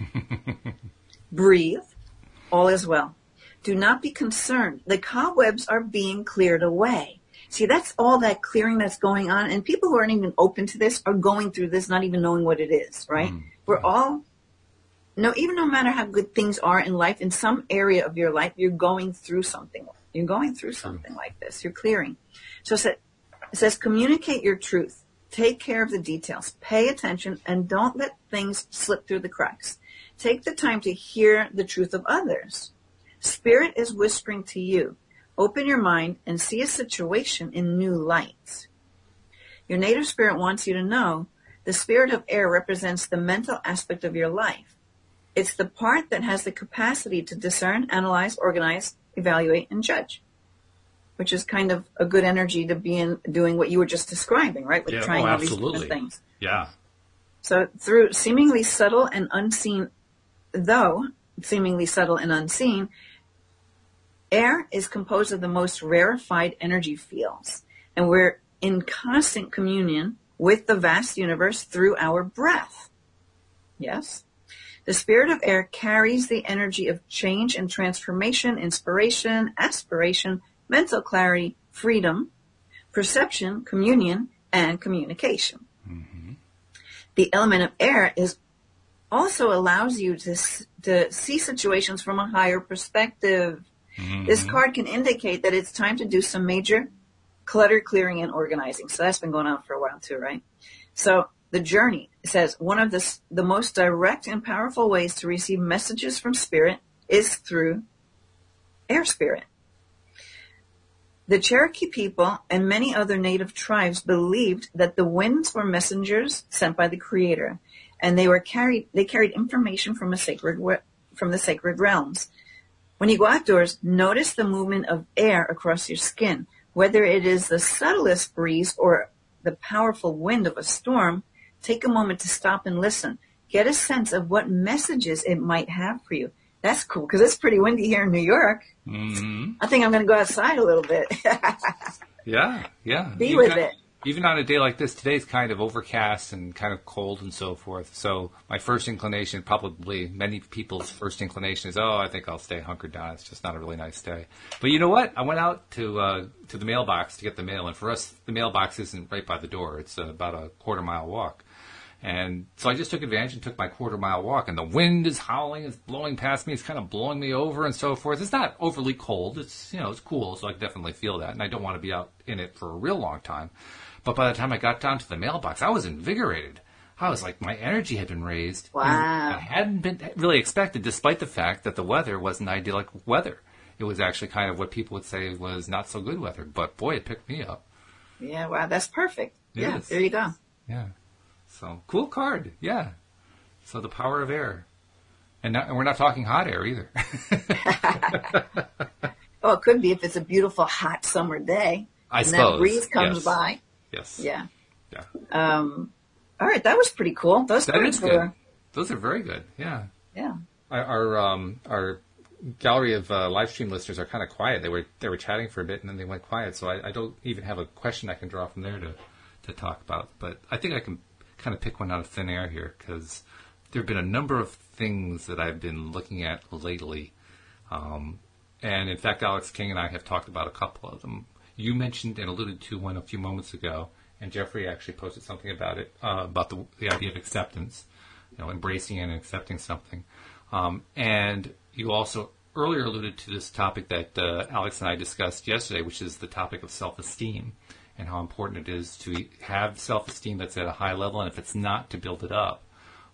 Breathe. All is well. Do not be concerned. The cobwebs are being cleared away. See, that's all that clearing that's going on. And people who aren't even open to this are going through this, not even knowing what it is, right? We're all, even no matter how good things are in life, in some area of your life, you're going through something. You're going through something like this. You're clearing. So it says, communicate your truth. Take care of the details. Pay attention and don't let things slip through the cracks. Take the time to hear the truth of others. Spirit is whispering to you. Open your mind and see a situation in new light. Your native spirit wants you to know the Spirit of Air represents the mental aspect of your life. It's the part that has the capacity to discern, analyze, organize, evaluate, and judge, which is kind of a good energy to be in doing what you were just describing, right? With trying all these different things. Yeah. So through seemingly subtle and unseen, though, seemingly subtle and unseen, air is composed of the most rarefied energy fields. And we're in constant communion with the vast universe through our breath. Yes? The spirit of air carries the energy of change and transformation, inspiration, aspiration, mental clarity, freedom, perception, communion, and communication. Mm-hmm. The element of air also allows you to see situations from a higher perspective. Mm-hmm. This card can indicate that it's time to do some major clutter clearing and organizing. So that's been going on for a while too, right? So the journey says one of the most direct and powerful ways to receive messages from spirit is through air spirit. The Cherokee people and many other native tribes believed that the winds were messengers sent by the Creator, and they carried information from the sacred realms. When you go outdoors, notice the movement of air across your skin. Whether it is the subtlest breeze or the powerful wind of a storm, take a moment to stop and listen. Get a sense of what messages it might have for you. That's cool, because it's pretty windy here in New York. Mm-hmm. I think I'm going to go outside a little bit. Yeah. Be with it. Even on a day like this, today's kind of overcast and kind of cold and so forth. So my first inclination, probably many people's first inclination is, I think I'll stay hunkered down. It's just not a really nice day. But you know what? I went out to the mailbox to get the mail. And for us, the mailbox isn't right by the door. It's about a quarter-mile walk. And so I just took advantage and took my quarter-mile walk. And the wind is howling. It's blowing past me. It's kind of blowing me over and so forth. It's not overly cold. It's, it's cool. So I can definitely feel that. And I don't want to be out in it for a real long time. But by the time I got down to the mailbox, I was invigorated. I was like, my energy had been raised. Wow. I hadn't been really expected, despite the fact that the weather wasn't idyllic weather. It was actually kind of what people would say was not so good weather. But boy, it picked me up. Yeah, wow, that's perfect. Yeah, there you go. Yeah. So, cool card. Yeah. So the power of air. And we're not talking hot air either. Well, it could be if it's a beautiful, hot summer day. I and suppose. that breeze comes by. Yes. Yeah. Yeah. All right, that was pretty cool. Those is good. Those are very good. Yeah. Yeah. Our gallery of live stream listeners are kind of quiet. They were chatting for a bit and then they went quiet. So I don't even have a question I can draw from there to talk about. But I think I can kind of pick one out of thin air here because there have been a number of things that I've been looking at lately. And in fact, Alex King and I have talked about a couple of them. You mentioned and alluded to one a few moments ago, and Jeffrey actually posted something about it, about the idea of acceptance, embracing and accepting something. And you also earlier alluded to this topic that Alex and I discussed yesterday, which is the topic of self-esteem and how important it is to have self-esteem that's at a high level, and if it's not, to build it up.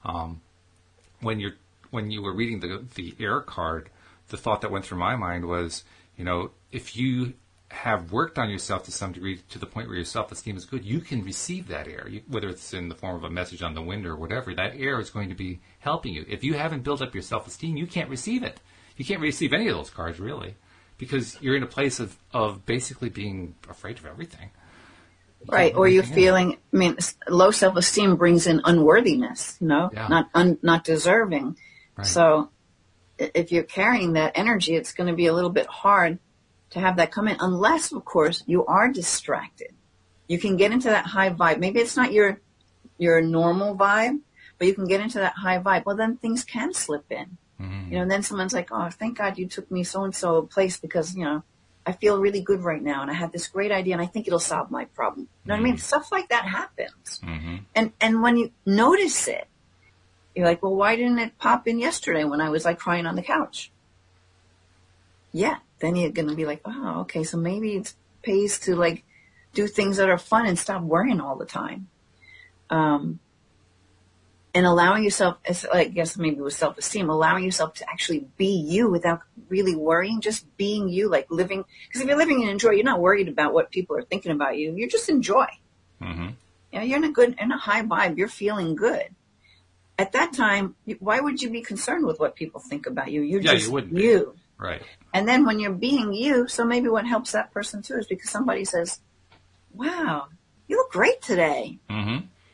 When you were reading the air card, the thought that went through my mind was, if you have worked on yourself to some degree to the point where your self-esteem is good, you can receive that air, whether it's in the form of a message on the wind or whatever. That air is going to be helping you. If you haven't built up your self-esteem, you can't receive it. You can't receive any of those cards, really, because you're in a place of basically being afraid of everything. Right, or you're feeling, low self-esteem brings in unworthiness, not deserving. Right. So if you're carrying that energy, it's going to be a little bit hard to have that come in, unless, of course, you are distracted. You can get into that high vibe. Maybe it's not your normal vibe, but you can get into that high vibe. Well, then things can slip in. Mm-hmm. And then someone's like, oh, thank God you took me so-and-so a place because, I feel really good right now, and I have this great idea, and I think it'll solve my problem. You know what I mean? Stuff like that happens. Mm-hmm. And when you notice it, you're like, well, why didn't it pop in yesterday when I was, crying on the couch? Yeah. Then you're going to be like, oh, okay, so maybe it pays to, do things that are fun and stop worrying all the time. And allowing yourself, I guess maybe with self-esteem, allowing yourself to actually be you without really worrying, just being you, living. Because if you're living and enjoy, you're not worried about what people are thinking about you. You just enjoy. Mm-hmm. You're in a high vibe. You're feeling good. At that time, why would you be concerned with what people think about you? You're just you wouldn't you. Be. Right. And then when you're being you, so maybe what helps that person too is because somebody says, wow, you look great today. Mm-hmm.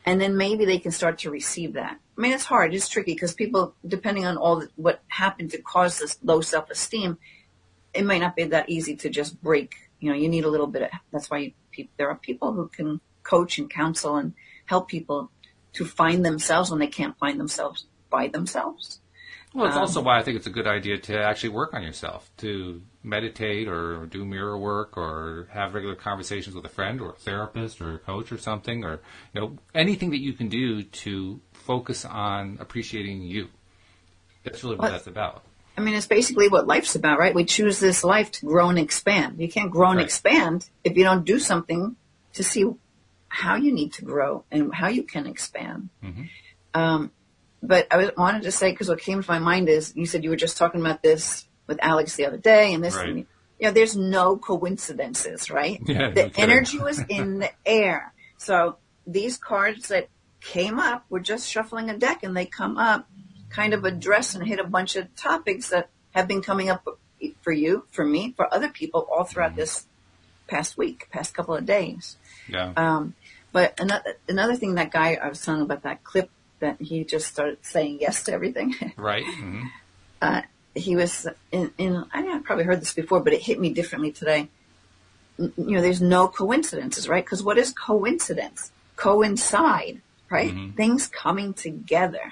And then maybe they can start to receive that. I mean, it's hard. It's tricky because people, depending on what happened to cause this low self-esteem, it might not be that easy to just break. You need a little bit of, that's why there are people who can coach and counsel and help people to find themselves when they can't find themselves by themselves. Well, it's also why I think it's a good idea to actually work on yourself, to meditate or do mirror work or have regular conversations with a friend or a therapist or a coach or something, or anything that you can do to focus on appreciating you. That's really what that's about. I mean, it's basically what life's about, right? We choose this life to grow and expand. You can't grow and expand if you don't do something to see how you need to grow and how you can expand. Mm-hmm. But I wanted to say, because what came to my mind is, you said you were just talking about this with Alex the other day, and this, right. There's no coincidences, right? Yeah, the energy was in the air. So these cards that came up, we're just shuffling a deck, and they come up, kind of address and hit a bunch of topics that have been coming up for you, for me, for other people all throughout this past couple of days. Yeah. But another thing, that guy I was telling about, that clip that he just started saying yes to everything. Right. Mm-hmm. He was I probably heard this before, but it hit me differently today. There's no coincidences, right? Because what is coincidence? Coincide, right? Mm-hmm. Things coming together.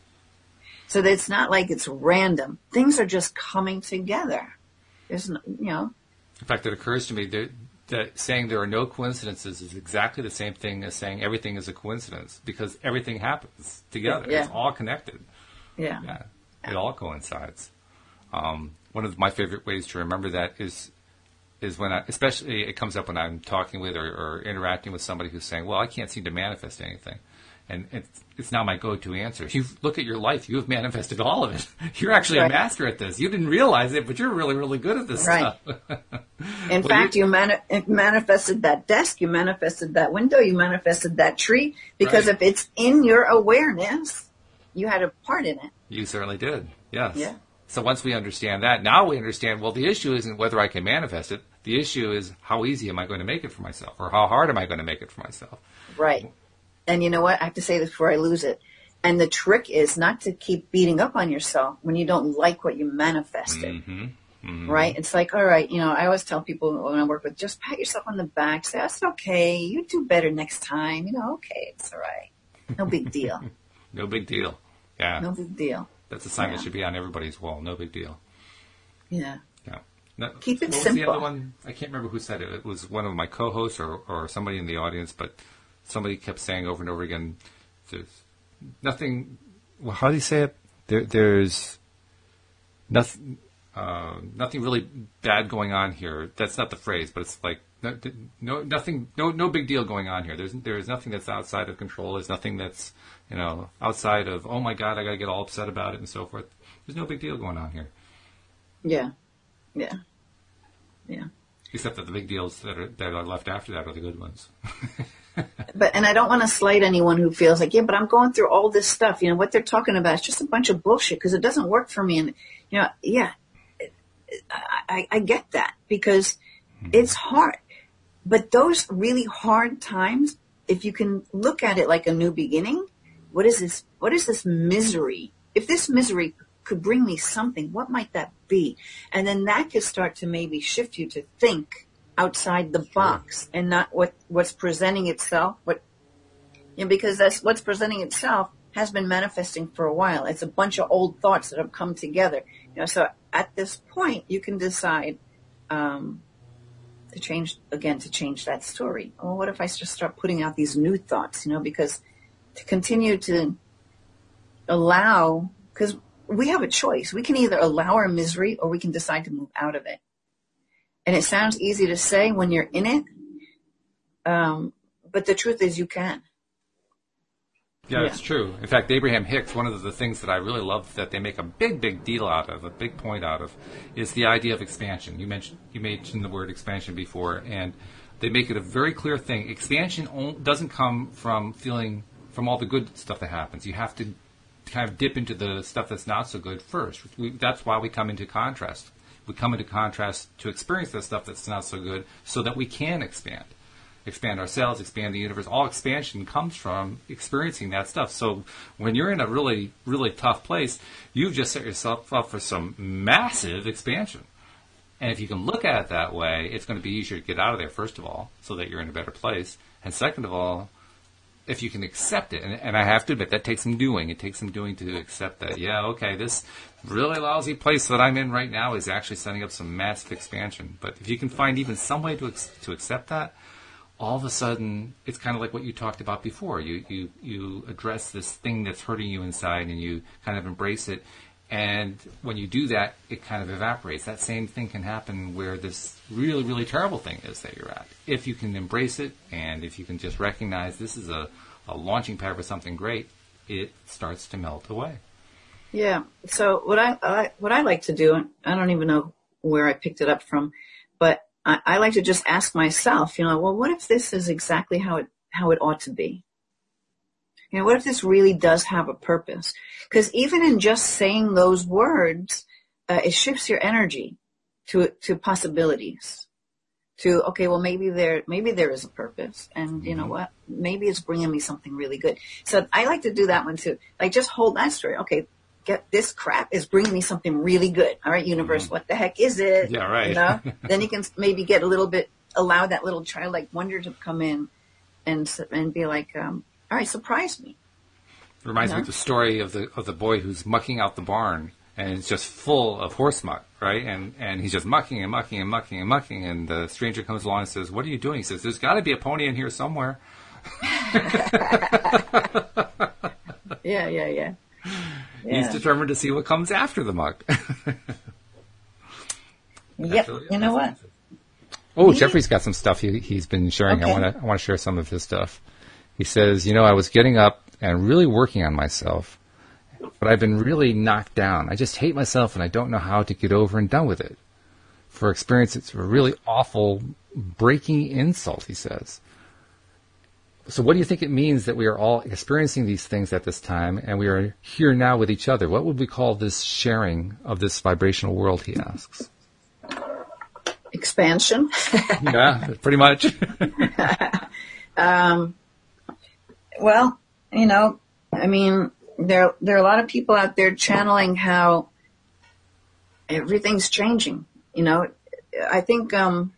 So that it's not like it's random. Things are just coming together. There's In fact, it occurs to me that saying there are no coincidences is exactly the same thing as saying everything is a coincidence, because everything happens together. Yeah. It's all connected. Yeah. It all coincides. One of my favorite ways to remember that is when especially it comes up when I'm talking with or interacting with somebody who's saying, well, I can't seem to manifest anything. And it's now my go-to answer. You look at your life. You have manifested all of it. You're actually a master at this. You didn't realize it, but you're really, really good at this stuff. In fact, you manifested that desk. You manifested that window. You manifested that tree. Because if it's in your awareness, you had a part in it. You certainly did. Yes. Yeah. So once we understand that, now we understand, well, the issue isn't whether I can manifest it. The issue is how easy am I going to make it for myself, or how hard am I going to make it for myself? Right. And you know what? I have to say this before I lose it. And the trick is not to keep beating up on yourself when you don't like what you manifested. Mm-hmm. Mm-hmm. Right? It's like, all right, I always tell people when I work with, just pat yourself on the back. Say, that's okay. You do better next time. Okay, it's all right. No big deal. No big deal. Yeah. No big deal. That's a sign that should be on everybody's wall. No big deal. Yeah. Yeah. Now, keep it simple. simple. The other one, I can't remember who said it. It was one of my co-hosts or somebody in the audience, but somebody kept saying over and over again, there's nothing, well, how do you say it? There's nothing really bad going on here. That's not the phrase, but it's like, no big deal going on here. There's nothing that's outside of control. There's nothing that's, outside of, oh my God, I got to get all upset about it and so forth. There's no big deal going on here. Yeah. Yeah. Yeah. Except that the big deals that are left after that are the good ones. And I don't want to slight anyone who feels like, but I'm going through all this stuff. What they're talking about is just a bunch of bullshit because it doesn't work for me. And, I get that because it's hard. But those really hard times, if you can look at it like a new beginning, what is this? What is this misery? If this misery could bring me something, what might that be? And then that could start to maybe shift you to think outside the box and not what's presenting itself. Because that's what's presenting itself has been manifesting for a while. It's a bunch of old thoughts that have come together. So at this point, you can decide to change that story. Well, what if I just start putting out these new thoughts? Because to continue to allow, because we have a choice. We can either allow our misery or we can decide to move out of it. And it sounds easy to say when you're in it, but the truth is you can. Yeah, it's true. In fact, Abraham Hicks, one of the things that I really love that they make a big deal out of, a big point out of, is the idea of expansion. You mentioned the word expansion before, and they make it a very clear thing. Expansion doesn't come from from all the good stuff that happens. You have to kind of dip into the stuff that's not so good first. That's why we come into contrast. We come into contrast to experience the stuff that's not so good so that we can expand. expand ourselves, expand the universe. All expansion comes from experiencing that stuff. So when you're in a really, really tough place, you've just set yourself up for some massive expansion. And if you can look at it that way, it's going to be easier to get out of there, first of all, so that you're in a better place. And second of all, if you can accept it, and I have to admit, that takes some doing. It takes some doing to accept that, yeah, okay, this really lousy place that I'm in right now is actually setting up some massive expansion. But if you can find even some way to accept that, all of a sudden, it's kind of like what you talked about before. You address this thing that's hurting you inside, and you kind of embrace it. And when you do that, it kind of evaporates. That same thing can happen where this really, really terrible thing is that you're at. If you can embrace it, and if you can just recognize this is a launching pad for something great, it starts to melt away. Yeah. So what I like to do, and I don't even know where I picked it up from, but I like to just ask myself, well, what if this is exactly how it ought to be? What if this really does have a purpose? Because even in just saying those words, it shifts your energy to possibilities. To, okay, well, maybe there is a purpose. And you know what? Maybe it's bringing me something really good. So I like to do that one too. Like, just hold that story. Okay, get this crap is bringing me something really good. All right, universe, what the heck is it? Yeah, right. Then you can maybe get a little bit, allow that little childlike wonder to come in and be like, all right, surprise me. It reminds me of the story of the boy who's mucking out the barn, and it's just full of horse muck, right? And he's just mucking and mucking and mucking and mucking, and the stranger comes along and says, "What are you doing?" He says, "There's got to be a pony in here somewhere." Yeah. He's determined to see what comes after the muck. Yep. You know what? Oh, Jeffrey's got some stuff he's been sharing. Okay. I want to share some of his stuff. He says, I was getting up and really working on myself, but I've been really knocked down. I just hate myself, and I don't know how to get over and done with it. For experience, it's a really awful, breaking insult, he says. So what do you think it means that we are all experiencing these things at this time, and we are here now with each other? What would we call this sharing of this vibrational world, he asks? Expansion. Yeah, pretty much. Well, I mean, there are a lot of people out there channeling how everything's changing. I think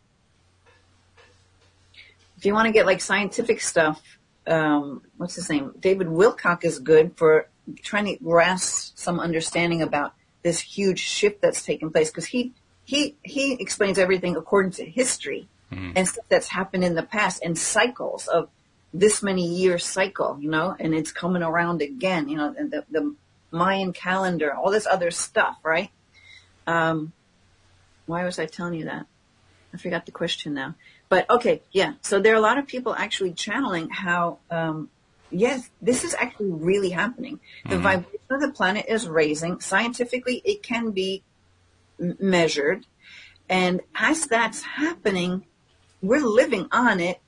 if you want to get like scientific stuff, what's his name? David Wilcock is good for trying to grasp some understanding about this huge shift that's taken place, because he explains everything according to history and stuff that's happened in the past and cycles of this many year cycle, and it's coming around again, and the Mayan calendar, all this other stuff, right? Why was I telling you that? I forgot the question now. But okay, yeah. So there are a lot of people actually channeling how, yes, this is actually really happening. The vibration of the planet is raising. Scientifically, it can be measured. And as that's happening, we're living on it.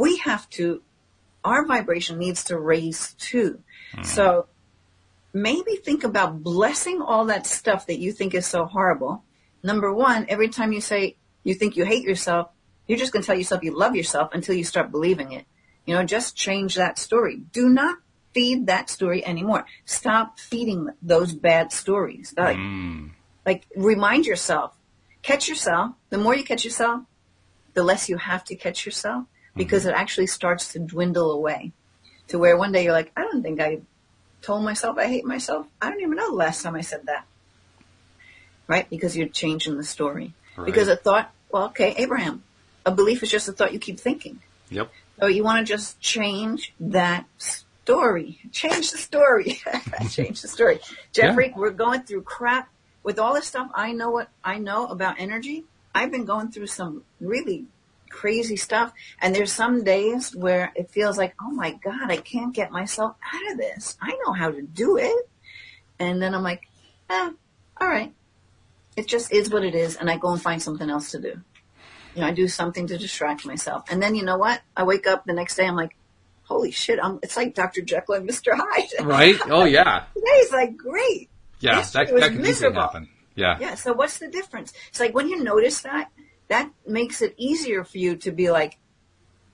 Our vibration needs to raise too. So maybe think about blessing all that stuff that you think is so horrible. Number one, every time you say you think you hate yourself, you're just going to tell yourself you love yourself until you start believing it. Just change that story. Do not feed that story anymore. Stop feeding those bad stories. Like remind yourself, catch yourself. The more you catch yourself, the less you have to catch yourself, because it actually starts to dwindle away to where one day you're like, I don't think I told myself I hate myself. I don't even know the last time I said that. Right? Because you're changing the story. Right. Because a thought, well, okay, Abraham, a belief is just a thought you keep thinking. Yep. So you want to just change that story. Change the story. Change the story. Jeffrey, we're going through crap. With all this stuff, I know what I know about energy. I've been going through some really crazy stuff. And there's some days where it feels like, oh my God, I can't get myself out of this. I know how to do it. And then I'm like, all right. It just is what it is. And I go and find something else to do. I do something to distract myself. And then you know what? I wake up the next day, I'm like, holy shit, it's like Dr. Jekyll and Mr. Hyde. Right? Oh, yeah. Today's like great. Yeah, that can easily happen. Yeah. Yeah, so what's the difference? It's like when you notice that makes it easier for you to be like,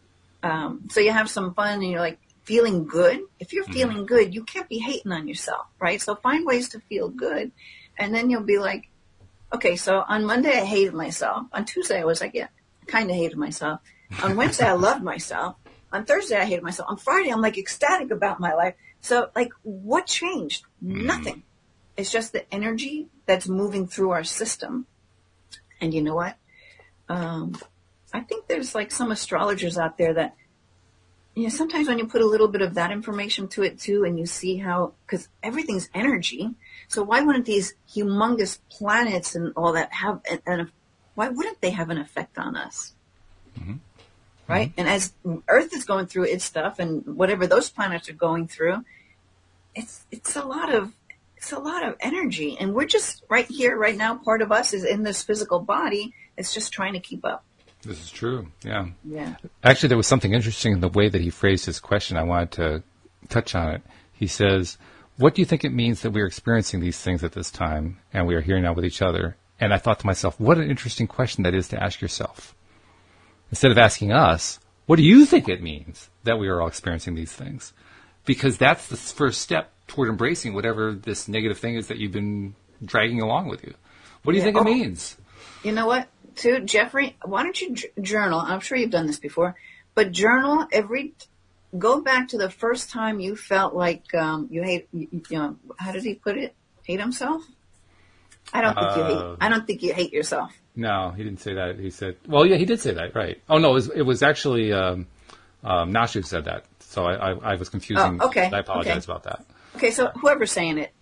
So you have some fun and you're like feeling good. If you're feeling good, you can't be hating on yourself, right? So find ways to feel good. And then you'll be like, okay, so on Monday I hated myself. On Tuesday I was like, yeah, I kind of hated myself. On Wednesday I loved myself. On Thursday I hated myself. On Friday I'm like ecstatic about my life. So like what changed? Nothing. It's just the energy that's moving through our system. And you know what? I think there's like some astrologers out there that, you know, sometimes when you put a little bit of that information to it too, and you see how, because everything's energy. So why wouldn't these humongous planets and all that have, why wouldn't they have an effect on us? Right? And as Earth is going through its stuff and whatever those planets are going through, it's a lot of energy. And we're just right here, right now, part of us is in this physical body. It's just trying to keep up. This is true. Yeah. Yeah. Actually, there was something interesting in the way that he phrased his question. I wanted to touch on it. He says, what do you think it means that we're experiencing these things at this time and we are here now with each other? And I thought to myself, what an interesting question that is to ask yourself. Instead of asking us, what do you think it means that we are all experiencing these things? Because that's the first step toward embracing whatever this negative thing is that you've been dragging along with you. What do you think it means? You know what, too, Jeffrey? Why don't you journal? I'm sure you've done this before, but journal go back to the first time you felt like you hate, you know, how did he put it? Hate himself? I don't think you hate yourself. No, he didn't say that. He said, well, yeah, he did say that, right. Oh, no, it was actually Nashu said that. So I was confusing. Oh, okay. I apologize about that. Okay, so whoever's saying it,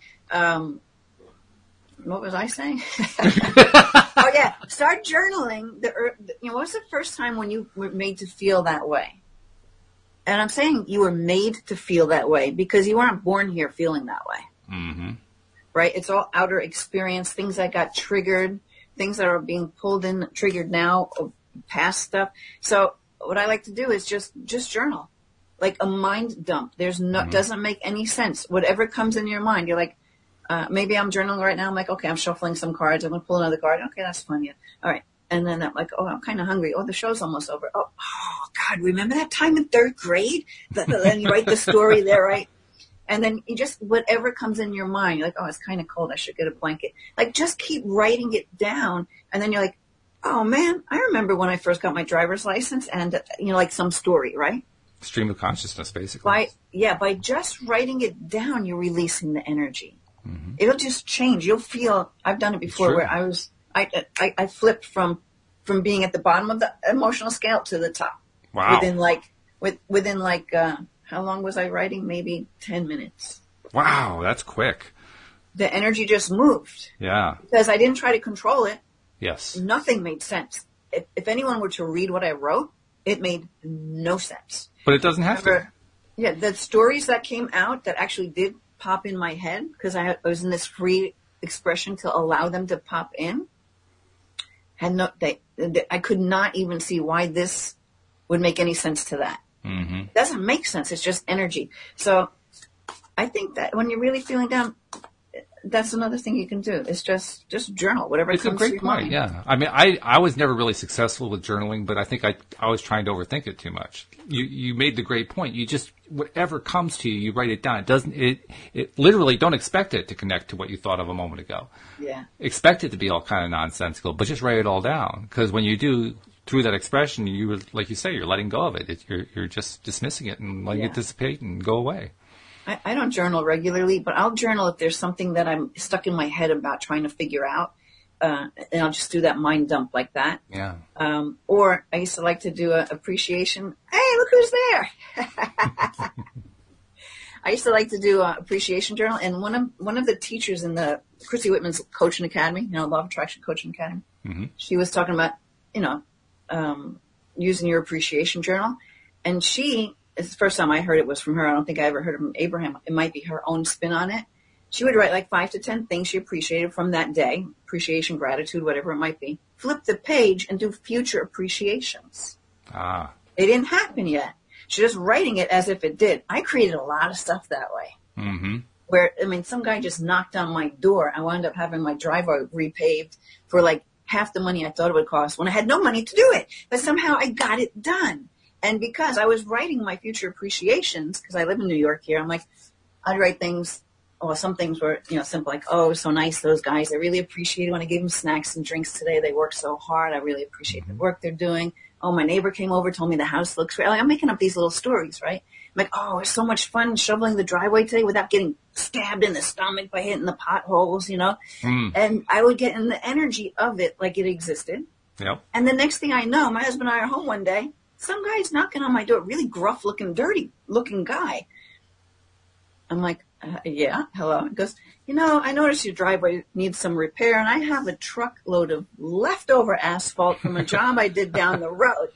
what was I saying? Oh, yeah, start journaling. What was the first time when you were made to feel that way? And I'm saying you were made to feel that way because you weren't born here feeling that way. Mm-hmm. Right? It's all outer experience, things that got triggered, things that are being pulled in, triggered now, past stuff. So what I like to do is just journal, like a mind dump. There's no, doesn't make any sense. Whatever comes in your mind, you're like, maybe I'm journaling right now. I'm like, okay, I'm shuffling some cards. I'm going to pull another card. Okay, that's fun. Yeah. All right. And then I'm like, oh, I'm kind of hungry. Oh, the show's almost over. Oh, God, remember that time in third grade? Then you write the story there, right? And then you just, whatever comes in your mind, you're like, oh, it's kind of cold. I should get a blanket. Like, just keep writing it down. And then you're like, oh, man, I remember when I first got my driver's license and, like some story, right? Stream of consciousness, basically. By just writing it down, you're releasing the energy. Mm-hmm. It'll just change. You'll feel, I've done it before where I flipped from being at the bottom of the emotional scale to the top. Wow. Within how long was I writing? Maybe 10 minutes. Wow, that's quick. The energy just moved. Yeah. Because I didn't try to control it. Yes. Nothing made sense. If anyone were to read what I wrote, it made no sense. But it doesn't have to. Yeah, the stories that came out that actually did pop in my head, because I was in this free expression to allow them to pop in, I could not even see why this would make any sense to that. Mm-hmm. It doesn't make sense. It's just energy. So I think that when you're really feeling down, that's another thing you can do. It's just journal, whatever comes to your mind. It's a great point, yeah. I mean, I was never really successful with journaling, but I think I was trying to overthink it too much. You made the great point. You just, whatever comes to you, you write it down. It literally, don't expect it to connect to what you thought of a moment ago. Yeah. Expect it to be all kind of nonsensical, but just write it all down. Because when you do, through that expression, like you say, you're letting go of it. You're just dismissing it and letting it dissipate and go away. I don't journal regularly, but I'll journal if there's something that I'm stuck in my head about trying to figure out. And I'll just do that mind dump like that. Yeah. Or I used to like to do an appreciation. Hey, look who's there. I used to like to do an appreciation journal. And one of the teachers in the Chrissy Whitman's Coaching Academy, Law of Attraction Coaching Academy, she was talking about, using your appreciation journal. And it's the first time I heard it was from her. I don't think I ever heard it from Abraham. It might be her own spin on it. She would write like 5 to 10 things she appreciated from that day. Appreciation, gratitude, whatever it might be. Flip the page and do future appreciations. Ah. It didn't happen yet. She's just writing it as if it did. I created a lot of stuff that way. Mm-hmm. Where, some guy just knocked on my door. I wound up having my driveway repaved for like half the money I thought it would cost when I had no money to do it. But somehow I got it done. And because I was writing my future appreciations, because I live in New York here, I'm like, I'd write things, well, some things were, simple, like, oh, so nice, those guys. I really appreciate it when I gave them snacks and drinks today. They worked so hard. I really appreciate the work they're doing. Oh, my neighbor came over, told me the house looks great. Like, I'm making up these little stories, right? I'm like, oh, it was so much fun shoveling the driveway today without getting stabbed in the stomach by hitting the potholes, And I would get in the energy of it like it existed. Yep. And the next thing I know, my husband and I are home one day. Some guy's knocking on my door, really gruff-looking, dirty-looking guy. I'm like, yeah, hello. He goes, I noticed your driveway needs some repair, and I have a truckload of leftover asphalt from a job I did down the road.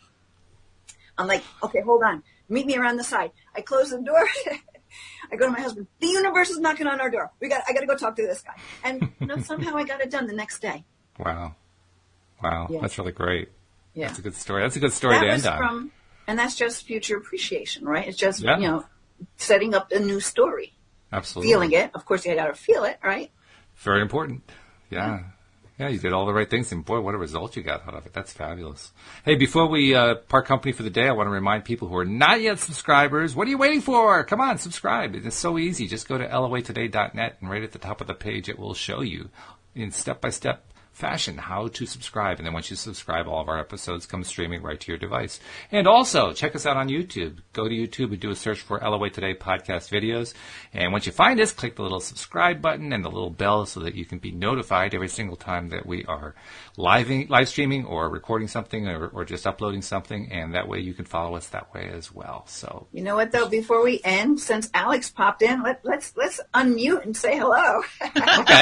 I'm like, okay, hold on. Meet me around the side. I close the door. I go to my husband. The universe is knocking on our door. I got to go talk to this guy. And somehow I got it done the next day. Wow. Yeah. That's really great. Yeah. That's a good story. That's a good story to end on. And that's just future appreciation, right? It's just, setting up a new story. Absolutely. Feeling it. Of course, you got to feel it, right? Very important. Yeah. Yeah, you did all the right things, and boy, what a result you got out of it. That's fabulous. Hey, before we part company for the day, I want to remind people who are not yet subscribers, what are you waiting for? Come on, subscribe. It's so easy. Just go to loatoday.net, and right at the top of the page, it will show you in step-by-step fashion how to subscribe. And then once you subscribe, all of our episodes come streaming right to your device. And also, check us out on YouTube. Go to YouTube and do a search for LOA Today podcast videos. And once you find us, click the little subscribe button and the little bell so that you can be notified every single time that we are live streaming or recording something or just uploading something. And that way you can follow us that way as well. So, you know what, though? Before we end, since Alex popped in, let's unmute and say hello. Okay.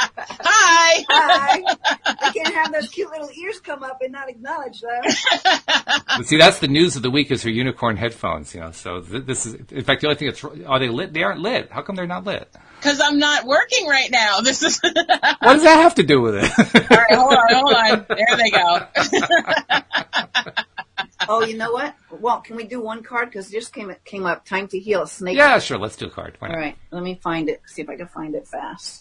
Hi. Hi. I can't have those cute little ears come up and not acknowledge them. But see, that's the news of the week is her unicorn headphones, So this is, in fact, the only thing are they lit? They aren't lit. How come they're not lit? Because I'm not working right now. This is. What does that have to do with it? All right, hold on. There they go. Oh, you know what? Well, can we do one card? Because it just came up. Time to heal. Snake. Yeah, sure. Let's do a card. Why not? All right. Let me find it. See if I can find it fast.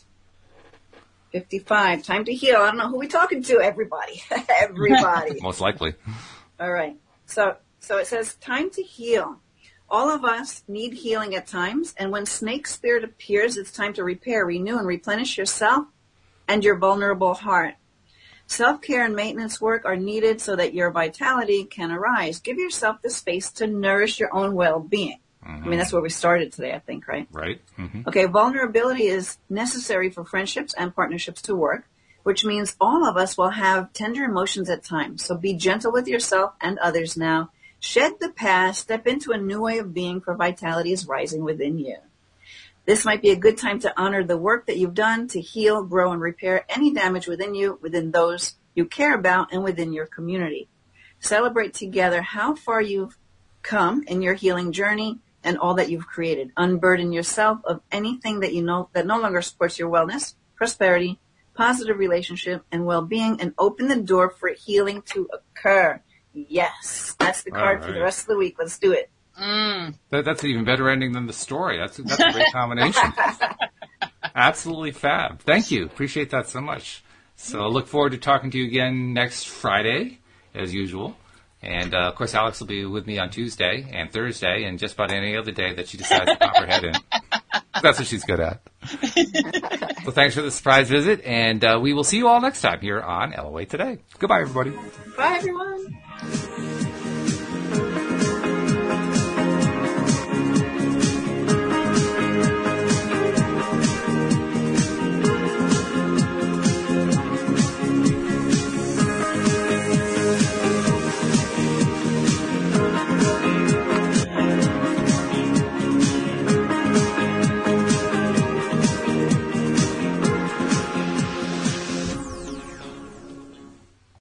55. Time to heal. I don't know who we're talking to. Everybody. Everybody. Most likely. All right. So it says time to heal. All of us need healing at times, and when snake spirit appears, it's time to repair, renew, and replenish yourself and your vulnerable heart. Self-care and maintenance work are needed so that your vitality can arise. Give yourself the space to nourish your own well-being. Mm-hmm. I mean, that's where we started today, I think, right? Right. Mm-hmm. Okay, vulnerability is necessary for friendships and partnerships to work, which means all of us will have tender emotions at times. So be gentle with yourself and others now. Shed the past, step into a new way of being, for vitality is rising within you. This might be a good time to honor the work that you've done to heal, grow, and repair any damage within you, within those you care about, and within your community. Celebrate together how far you've come in your healing journey and all that you've created. Unburden yourself of anything that you know that no longer supports your wellness, prosperity, positive relationship, and well-being, and open the door for healing to occur. Yes, that's the card for the rest of the week. Let's do it. That's an even better ending than the story. That's a great combination. Absolutely fab. Thank you. Appreciate that so much. So I look forward to talking to you again next Friday, as usual. And, of course, Alex will be with me on Tuesday and Thursday and just about any other day that she decides to pop her head in. That's what she's good at. So thanks for the surprise visit, and we will see you all next time here on LOA Today. Goodbye, everybody. Bye, everyone.